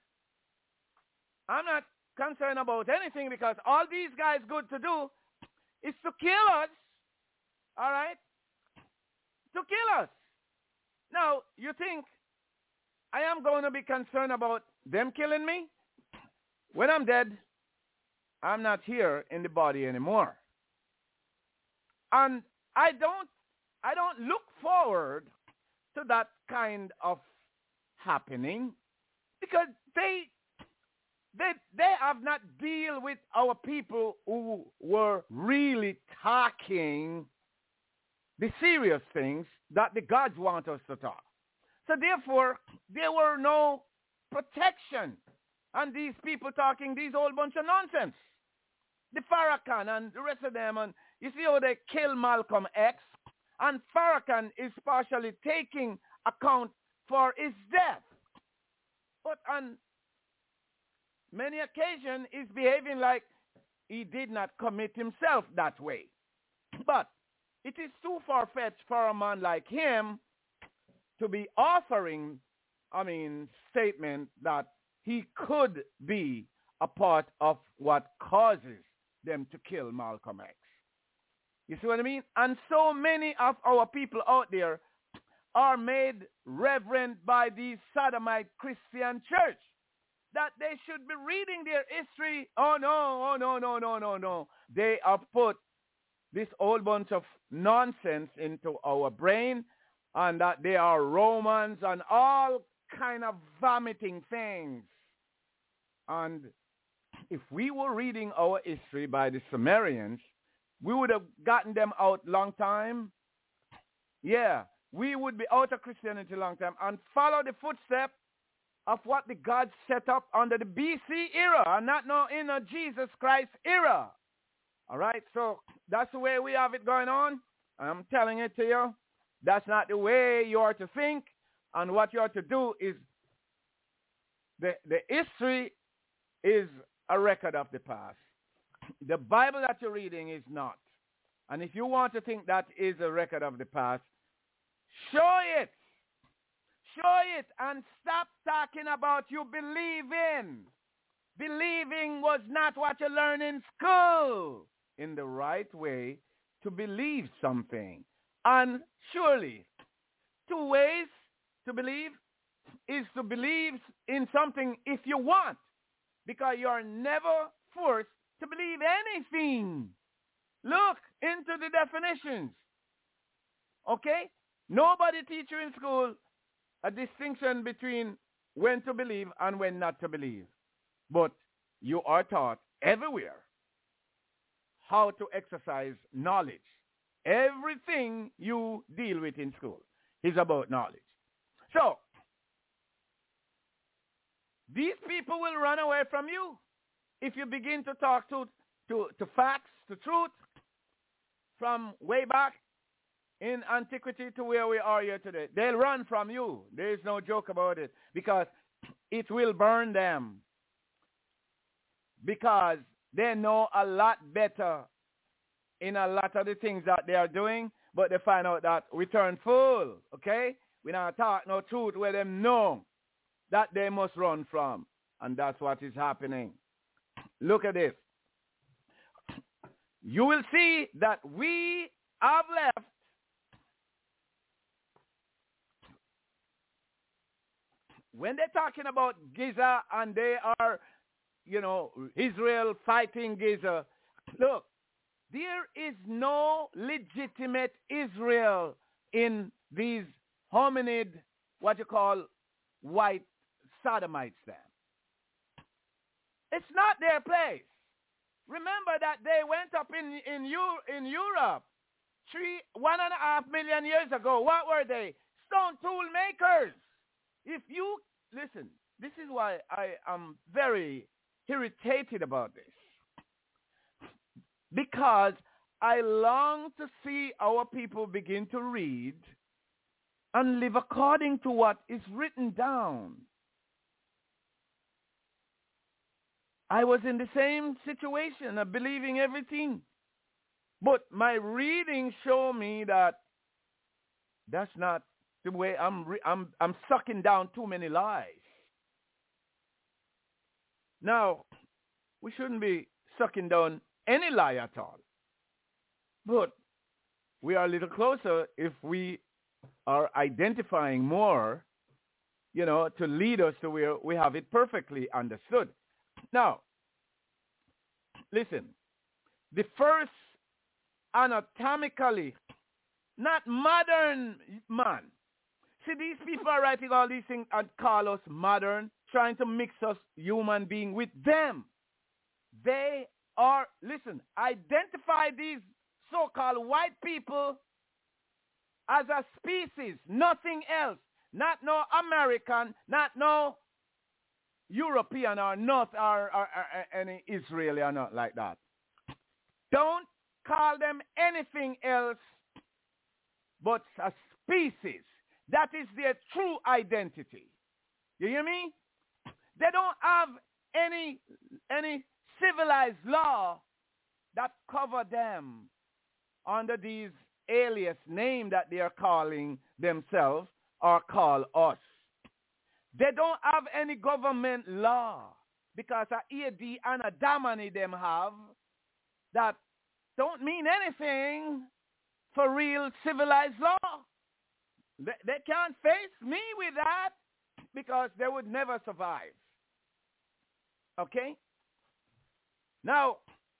I'm not concerned about anything, because all these guys good to do is to kill us, all right? To kill us. Now, you think I am going to be concerned about them killing me? When I'm dead, I'm not here in the body anymore. And I don't I don't look forward to that kind of happening, because they they they have not deal with our people who were really talking the serious things that the gods want us to talk. So therefore, there were no protection. And these people talking these whole bunch of nonsense. The Farrakhan and the rest of them, and you see how they kill Malcolm X, and Farrakhan is partially taking account for his death. But on many occasions, he's behaving like he did not commit himself that way. But it is too far-fetched for a man like him to be offering, I mean, statement that he could be a part of what causes them to kill Malcolm X. You see what I mean? And so many of our people out there are made reverend by the Sodomite Christian church, that they should be reading their history. Oh, no, oh, no, no, no, no, no. They have put this whole bunch of nonsense into our brain, and that they are Romans and all kind of vomiting things. And if we were reading our history by the Sumerians, we would have gotten them out long time. Yeah, we would be out of Christianity long time and follow the footsteps of what the gods set up under the B C era, and not now in a Jesus Christ era. All right, so that's the way we have it going on. I'm telling it to you. That's not the way you are to think. And what you are to do is, the, the history is a record of the past. The Bible that you're reading is not. And if you want to think that is a record of the past, show it. Show it and stop talking about you believe in. Believing was not what you learn in school. In the right way to believe something. And surely, two ways to believe is to believe in something if you want, because you are never forced to believe anything. Look into the definitions. Okay? Nobody teach you in school a distinction between when to believe and when not to believe. But you are taught everywhere how to exercise knowledge. Everything you deal with in school is about knowledge. So, these people will run away from you if you begin to talk to, to, to facts, to truth, from way back in antiquity to where we are here today. They'll run from you. There is no joke about it, because it will burn them, because they know a lot better in a lot of the things that they are doing, but they find out that we turn fool, okay? We not talk no truth where them know that they must run from. And that's what is happening. Look at this. You will see that we have left when they're talking about Giza and they are, you know, Israel fighting Giza. Look, there is no legitimate Israel in these hominid, what you call white sodomites then. It's not their place. Remember that they went up in, in, Euro, in Europe three, one and a half million years ago. What were they? Stone tool makers. If you, listen, this is why I am very irritated about this. Because I long to see our people begin to read and live according to what is written down. I was in the same situation of believing everything. But my reading showed me that that's not the way. I'm, re- I'm, I'm sucking down too many lies. Now, we shouldn't be sucking down any lie at all. But we are a little closer if we are identifying more, you know, to lead us to where we have it perfectly understood. Now, listen, the first anatomically, not modern man. See, these people are writing all these things and call us modern, trying to mix us human being with them. They are, listen, identify these so-called white people as a species, nothing else. Not no American, not no European or not or, or, or any Israeli or not like that. Don't call them anything else but a species. That is their true identity. You hear me? They don't have any any civilized law that cover them under these alias name that they are calling themselves or call us. They don't have any government law because a E D and a Damani them have that don't mean anything for real civilized law. They, they can't face me with that because they would never survive. Okay? Now,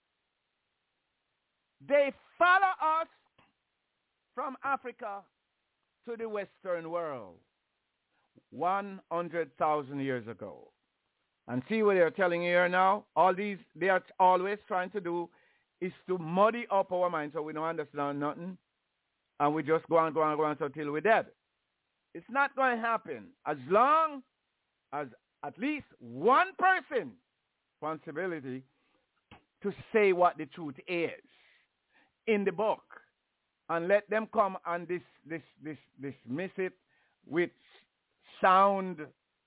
they follow us from Africa to the Western world one hundred thousand years ago. And see what they're telling you here now? All these, they are always trying to do is to muddy up our minds so we don't understand nothing. And we just go on, go on, go on until we're dead. It's not going to happen as long as at least one person responsibility to say what the truth is in the book, and let them come and this this this dismiss it with sound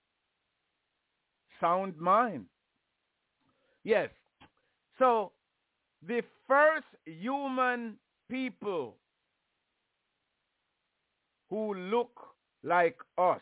sound mind. Yes. So the first human people who look like us,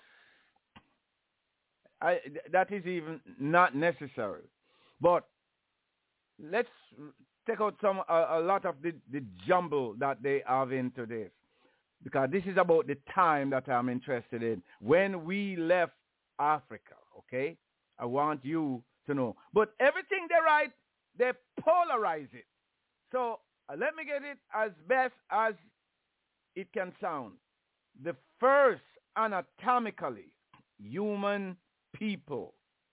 I, that is even not necessary. But let's take out some a, a lot of the, the jumble that they have into this, because this is about the time that I'm interested in. When we left Africa, okay, I want you to know. But everything they write, they polarize it. So uh, let me get it as best as it can sound. The first anatomically human people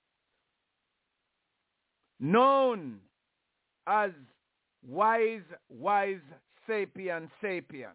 known as wise, wise sapien sapien.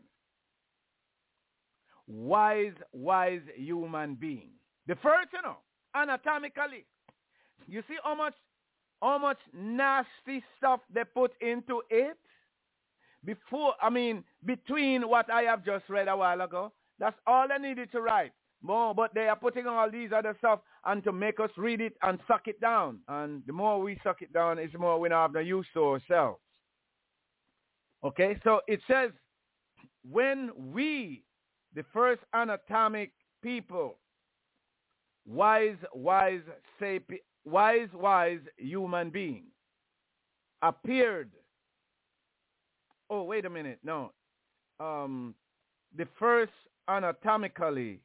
Wise, wise human being. The first, you know, anatomically. You see how much, how much nasty stuff they put into it? Before, I mean, between what I have just read a while ago, that's all I needed to write. More, but they are putting all these other stuff and to make us read it and suck it down. And the more we suck it down, it's the more we don't have no use to ourselves. Okay, so it says, when we, the first anatomic people, wise, wise, sapi- wise, wise human being, appeared. Oh, wait a minute. No. Um, the first anatomically,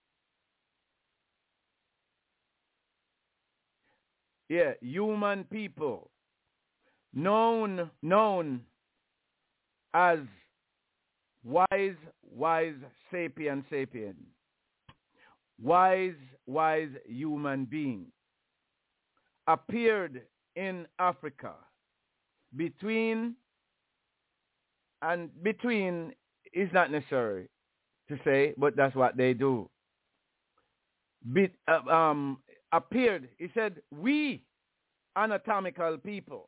yeah, human people, known, known as wise, wise, sapien, sapien. Wise, wise human being appeared in Africa between, and between is not necessary to say, but that's what they do. Be, uh, um, appeared, he said, we anatomical people.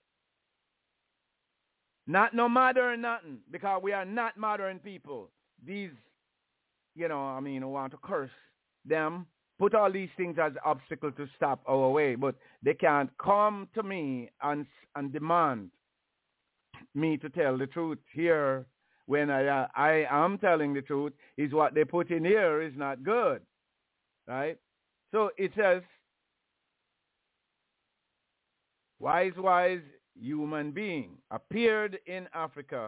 Not no modern nothing, because we are not modern people. These, you know, I mean, I want to curse them, put all these things as obstacle to stop our way, but they can't come to me and and demand me to tell the truth here when I uh, I am telling the truth. Is what they put in here is not good, right? So it says, wise, wise human being appeared in Africa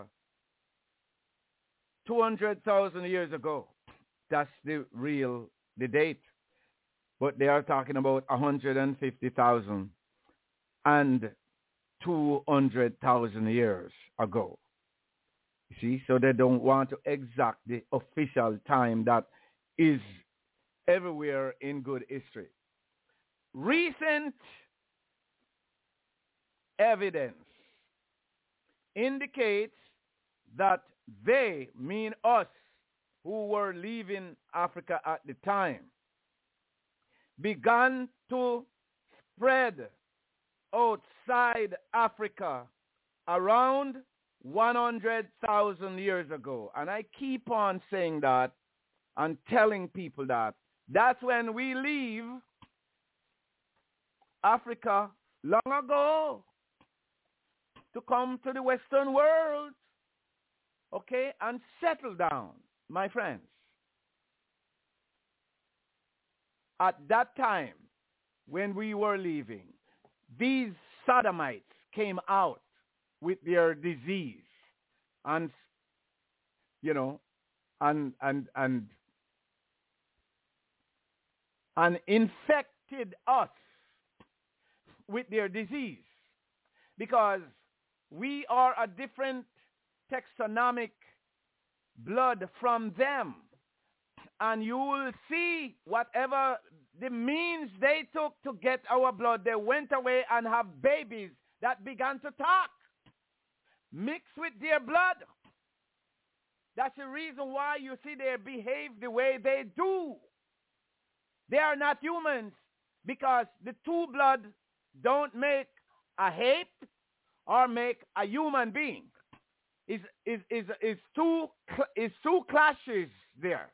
two hundred thousand years ago. That's the real, the date. But they are talking about one hundred fifty thousand and two hundred thousand years ago. You see, so they don't want to exact the official time that is everywhere in good history. Recent evidence indicates that they, mean us, who were leaving Africa at the time, began to spread outside Africa around one hundred thousand years ago. And I keep on saying that and telling people that. That's when we leave Africa long ago to come to the Western world, okay, and settle down, my friends. At that time, when we were leaving, these sodomites came out with their disease and, you know, and, and, and, and infected us with their disease, because we are a different taxonomic blood from them. And you will see whatever the means they took to get our blood, they went away and have babies that began to talk, mixed with their blood. That's the reason why you see they behave the way they do. They are not humans, because the two blood don't make a ape or make a human being. Is is is is two is two clashes there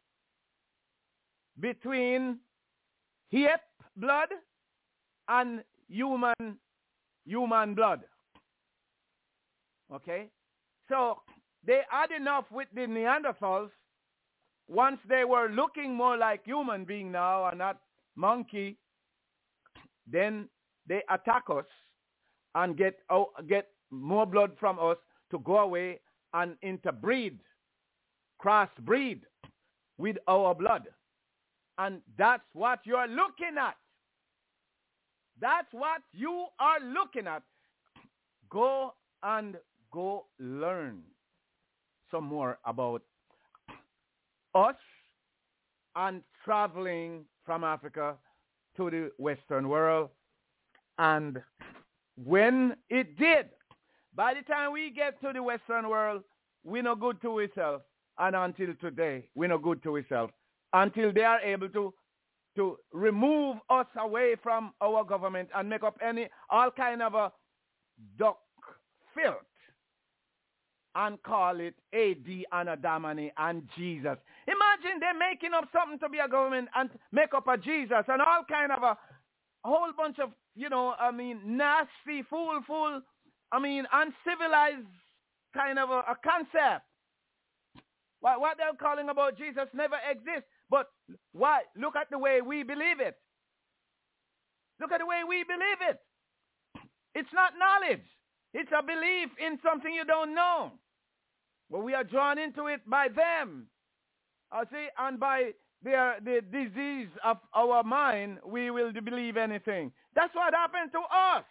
between ape blood and human human blood. Okay, so they had enough with the Neanderthals. Once they were looking more like human being now and not monkey, then they attack us and get oh, get more blood from us to go away and interbreed, crossbreed with our blood. And that's what you're looking at. That's what you are looking at. Go and go learn some more about us and traveling from Africa to the Western world. And when it did, by the time we get to the Western world, we're not good to ourselves. And until today, we're not good to ourselves. Until they are able to, to remove us away from our government and make up any, all kind of a duck filth and call it A D and Adamani and Jesus. Imagine they're making up something to be a government and make up a Jesus and all kind of a, a whole bunch of, you know, I mean, nasty, fool-fool, I mean, uncivilized kind of a, a concept. What, what they're calling about Jesus never exists. But why? Look at the way we believe it. Look at the way we believe it. It's not knowledge. It's a belief in something you don't know. Well, we are drawn into it by them. I see, and by their the disease of our mind, we will believe anything. That's what happened to us.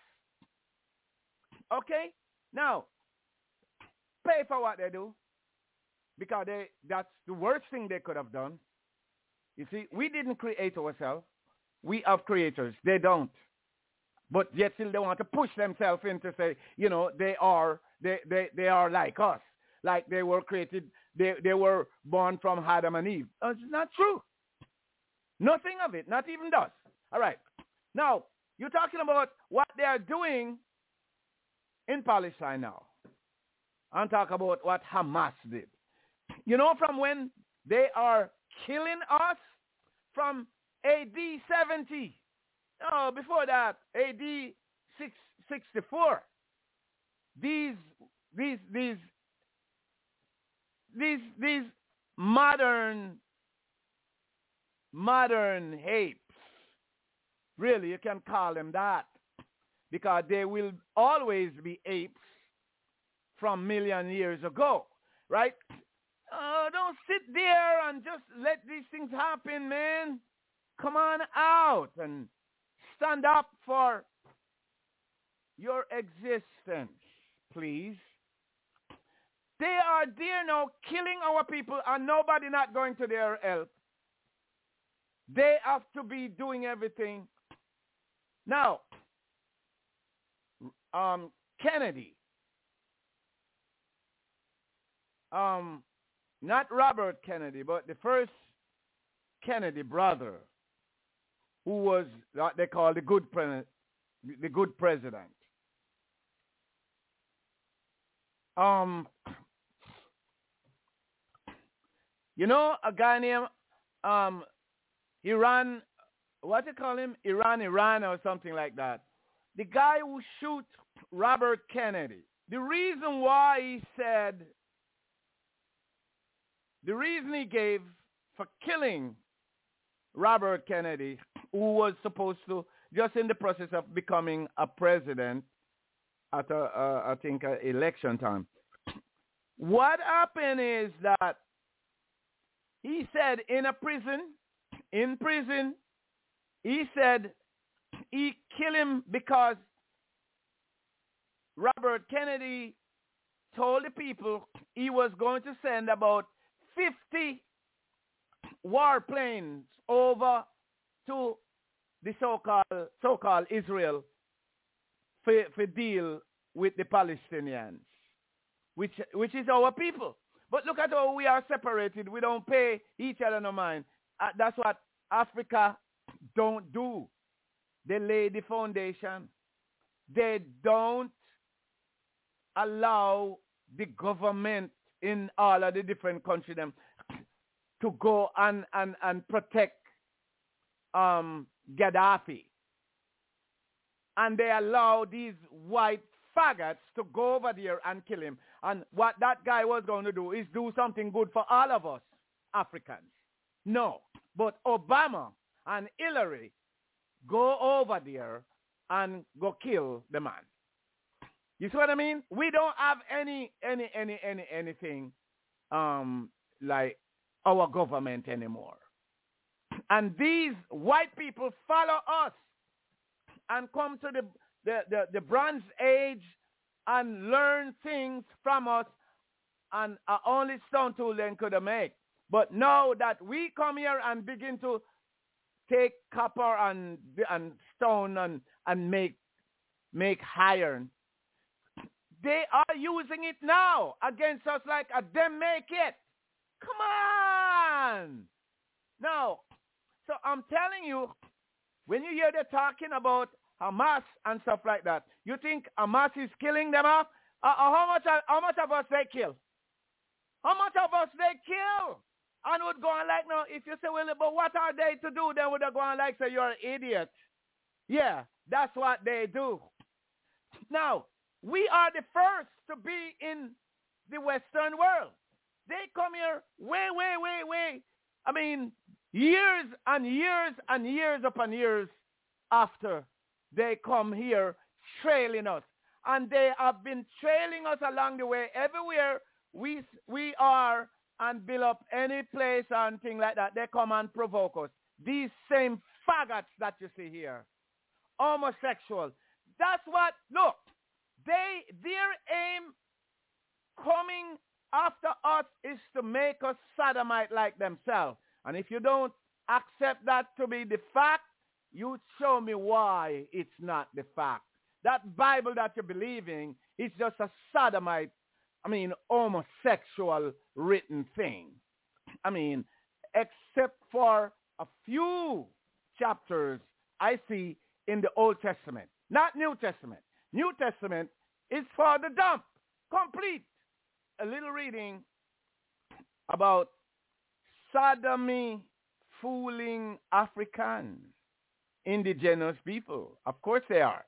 Okay? Now, pay for what they do. Because they, that's the worst thing they could have done. You see, we didn't create ourselves. We have creators. They don't. But yet still they want to push themselves in to say, you know, they are they, they, they are like us. Like they were created, they, they were born from Adam and Eve. That's not true. Nothing of it, not even does. All right. Now, you're talking about what they are doing in Palestine now. I'm talking about what Hamas did. You know, from when they are killing us from A D seventy. Oh, before that, A D six sixty-four. These, these, these, these, these modern, modern apes. Really, you can call them that. Because they will always be apes from million years ago. Right? Oh, don't sit there and just let these things happen, man. Come on out and stand up for your existence, please. They are there now killing our people and nobody not going to their help. They have to be doing everything. Now, um, Kennedy, um, not Robert Kennedy, but the first Kennedy brother, who was what they call the good pre- the good president. Um, you know, a guy named um, Iran, what do you call him? Iran, Iran, or something like that. The guy who shoot Robert Kennedy. The reason why he said, the reason he gave for killing Robert Kennedy, who was supposed to, just in the process of becoming a president at, a, uh, I think, uh, election time. What happened is that he said in a prison, in prison, he said he killed him because Robert Kennedy told the people he was going to send about fifty warplanes over to the so-called so-called Israel for, for deal with the Palestinians, which which is our people. But look at how we are separated. We don't pay each other no mind. Uh, that's what Africa don't do. They lay the foundation. They don't allow the government in all of the different countries them to go and, and, and protect um, Gaddafi. And they allow these white faggots to go over there and kill him. And what that guy was going to do is do something good for all of us Africans. No. But Obama and Hillary go over there and go kill the man. You see what I mean? We don't have any, any, any, any, anything um, like our government anymore. And these white people follow us and come to the, the, the, the Bronze Age and learn things from us, and uh, only stone tool then could have made. But now that we come here and begin to take copper and and stone and and make make iron. They are using it now against us like a them make it. Come on. Now, so I'm telling you, when you hear them talking about Hamas and stuff like that, you think Hamas is killing them off? Uh, uh, how much how much of us they kill? How much of us they kill? And would go on like, no, if you say, well, but what are they to do? Then would go on like, say, you're an idiot. Yeah, that's what they do. Now, we are the first to be in the Western world. They come here way, way, way, way. I mean, years and years and years upon years after they come here trailing us. And they have been trailing us along the way everywhere we we are and build up any place and thing like that. They come and provoke us. These same faggots that you see here, homosexual. That's what, look, they their aim coming after us is to make us sodomite like themselves. And if you don't accept that to be the fact, you show me why it's not the fact. That Bible that you're believing is just a sodomite, I mean, homosexual written thing. I mean, except for a few chapters I see in the Old Testament, not New Testament. New Testament is for the dump, complete. A little reading about sodomy fooling African indigenous people. Of course they are.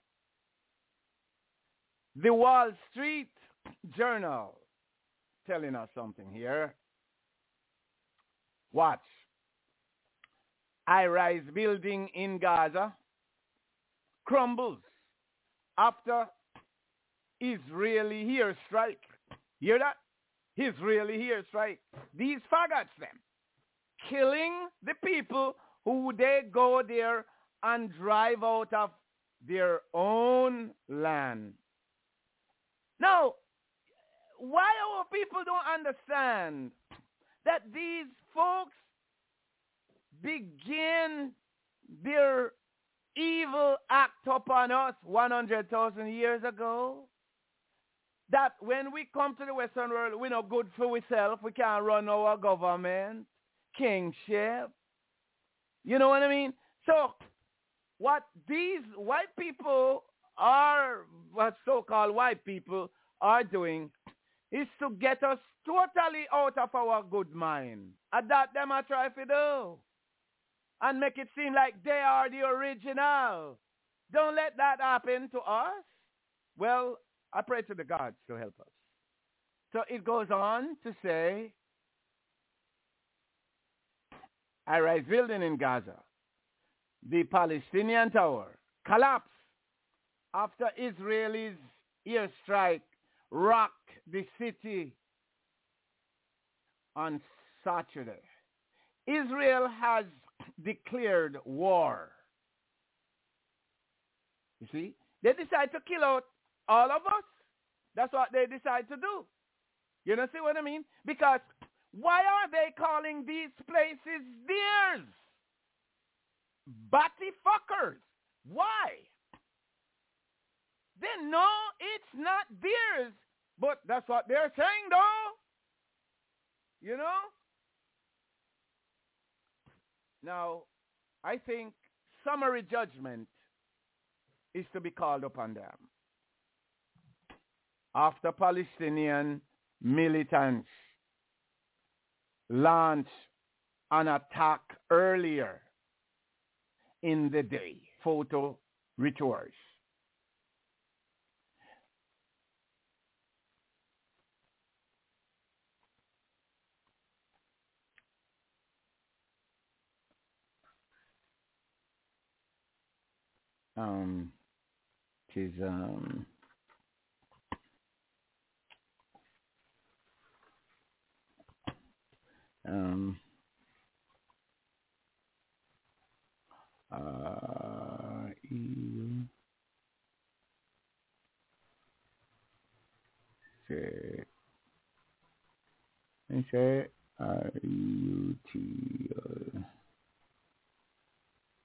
The Wall Street Journal telling us something here. Watch. High-rise building in Gaza crumbles after Israeli airstrike. Hear that? Israeli airstrike. These faggots, them, killing the people who they go there and drive out of their own land. Now, why our people don't understand that these folks begin their evil act upon us one hundred thousand years ago? That when we come to the Western world, we're not good for ourselves. We can't run our government, kingship. You know what I mean? So what these white people are, what so-called white people are doing is to get us totally out of our good mind. And that them are trying to do. And make it seem like they are the original. Don't let that happen to us. Well, I pray to the gods to help us. So it goes on to say, high-rise building in Gaza, the Palestinian tower, collapsed after Israelis' airstrike rocked the city on Saturday. Israel has declared war. You see? They decide to kill out all of us. That's what they decide to do. You know, see what I mean? Because why are they calling these places theirs? Batty fuckers. Why? They know it's not theirs, but that's what they're saying, though. You know? Now, I think summary judgment is to be called upon them. After Palestinian militants launched an attack earlier in the day, photo retours. Um, it is, um, um, uh, you say, I say, R U T, uh,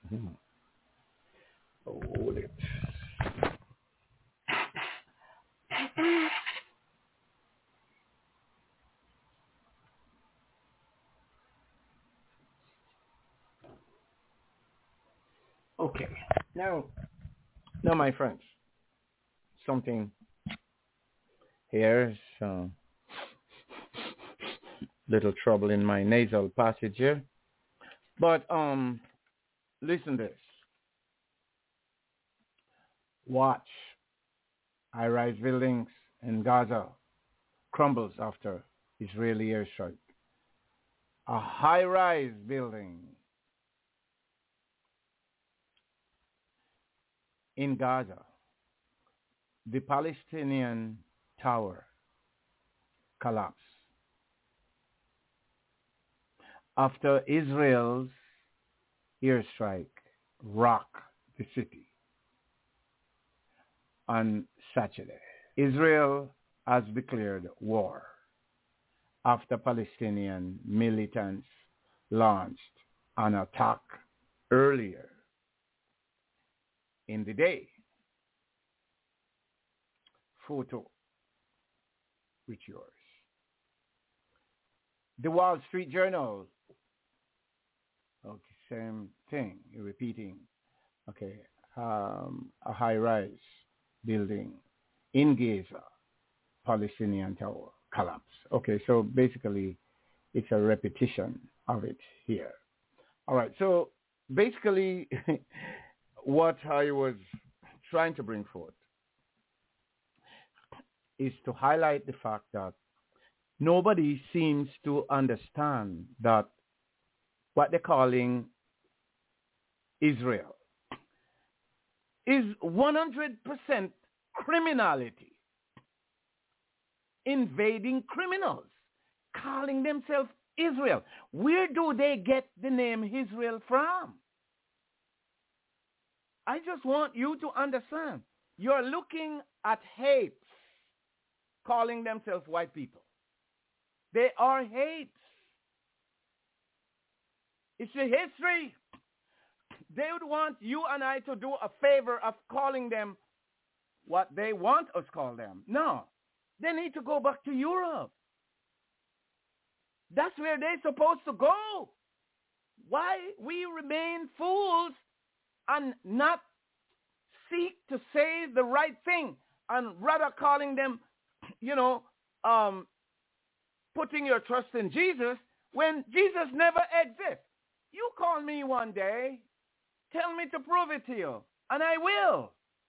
Hmm. Hold it. Okay. Now, now, my friends, something here, some little trouble in my nasal passage here, but um, listen to this. Watch. High-rise buildings in Gaza crumbles after Israeli airstrike. A high-rise building in Gaza, the Palestinian tower, collapsed after Israel's airstrike rocked the city on Saturday. Israel has declared war after Palestinian militants launched an attack earlier in the day. Photo with yours. The Wall Street Journal. Okay, same thing, you're repeating. Okay, um, a high-rise building in Gaza, Palestinian tower collapse. Okay, so basically it's a repetition of it here. All right, so basically what I was trying to bring forth is to highlight the fact that nobody seems to understand that what they're calling Israel is one hundred percent criminality. Invading criminals, calling themselves Israel. Where do they get the name Israel from? I just want you to understand. You're looking at hates, calling themselves white people. They are hates. It's a history. They would want you and I to do a favor of calling them what they want us to call them. No. They need to go back to Europe. That's where they're supposed to go. Why we remain fools and not seek to say the right thing and rather calling them, you know, um, putting your trust in Jesus when Jesus never exists. You call me one day, tell me to prove it to you, and I will.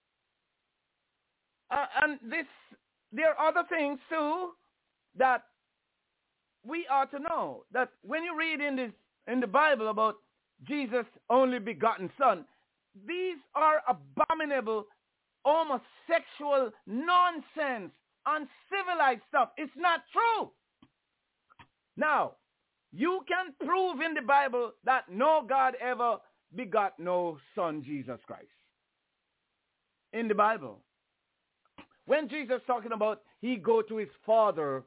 Uh, and this, there are other things too that we ought to know. That when you read in this in the Bible about Jesus' only begotten Son, these are abominable, homosexual nonsense, uncivilized stuff. It's not true. Now, you can prove in the Bible that no God ever begot no Son, Jesus Christ. In the Bible. When Jesus talking about he go to his Father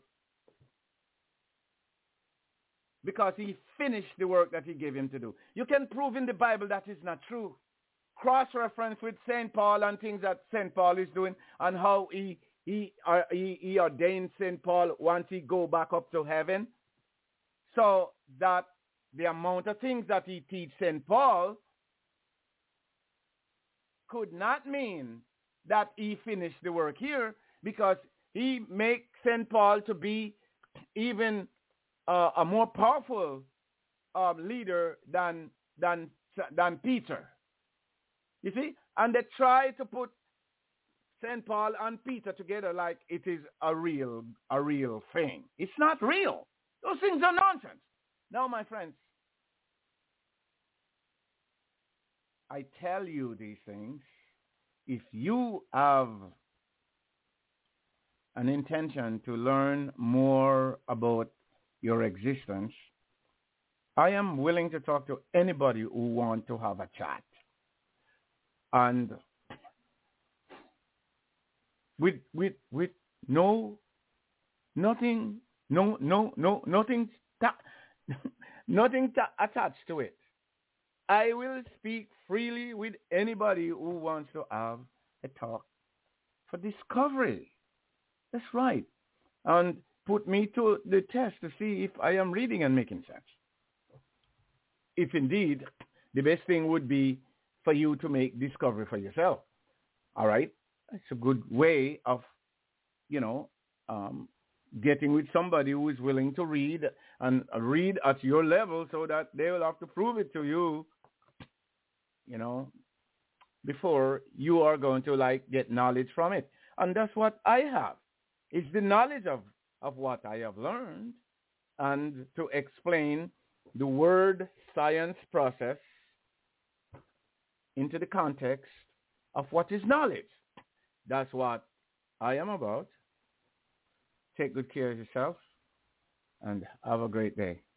because he finished the work that he gave him to do. You can prove in the Bible that is not true. Cross-reference with Saint Paul and things that Saint Paul is doing and how he he, uh, he, he ordained Saint Paul once he go back up to heaven. So that the amount of things that he teach Saint Paul could not mean that he finished the work here, because he make Saint Paul to be even uh, a more powerful uh, leader than than than Peter. You see, and they try to put Saint Paul and Peter together like it is a real a real thing. It's not real. Those things are nonsense. Now, my friends, I tell you these things. If you have an intention to learn more about your existence, I am willing to talk to anybody who wants to have a chat. And with with with no nothing no no no nothing ta- nothing ta- attached to it. I will speak freely with anybody who wants to have a talk for discovery. That's right. And put me to the test to see if I am reading and making sense. If indeed, the best thing would be for you to make discovery for yourself. All right? It's a good way of, you know, um, getting with somebody who is willing to read and read at your level so that they will have to prove it to you, you know, before you are going to, like, get knowledge from it. And that's what I have. It's the knowledge of, of what I have learned and to explain the word science process into the context of what is knowledge. That's what I am about. Take good care of yourself and have a great day.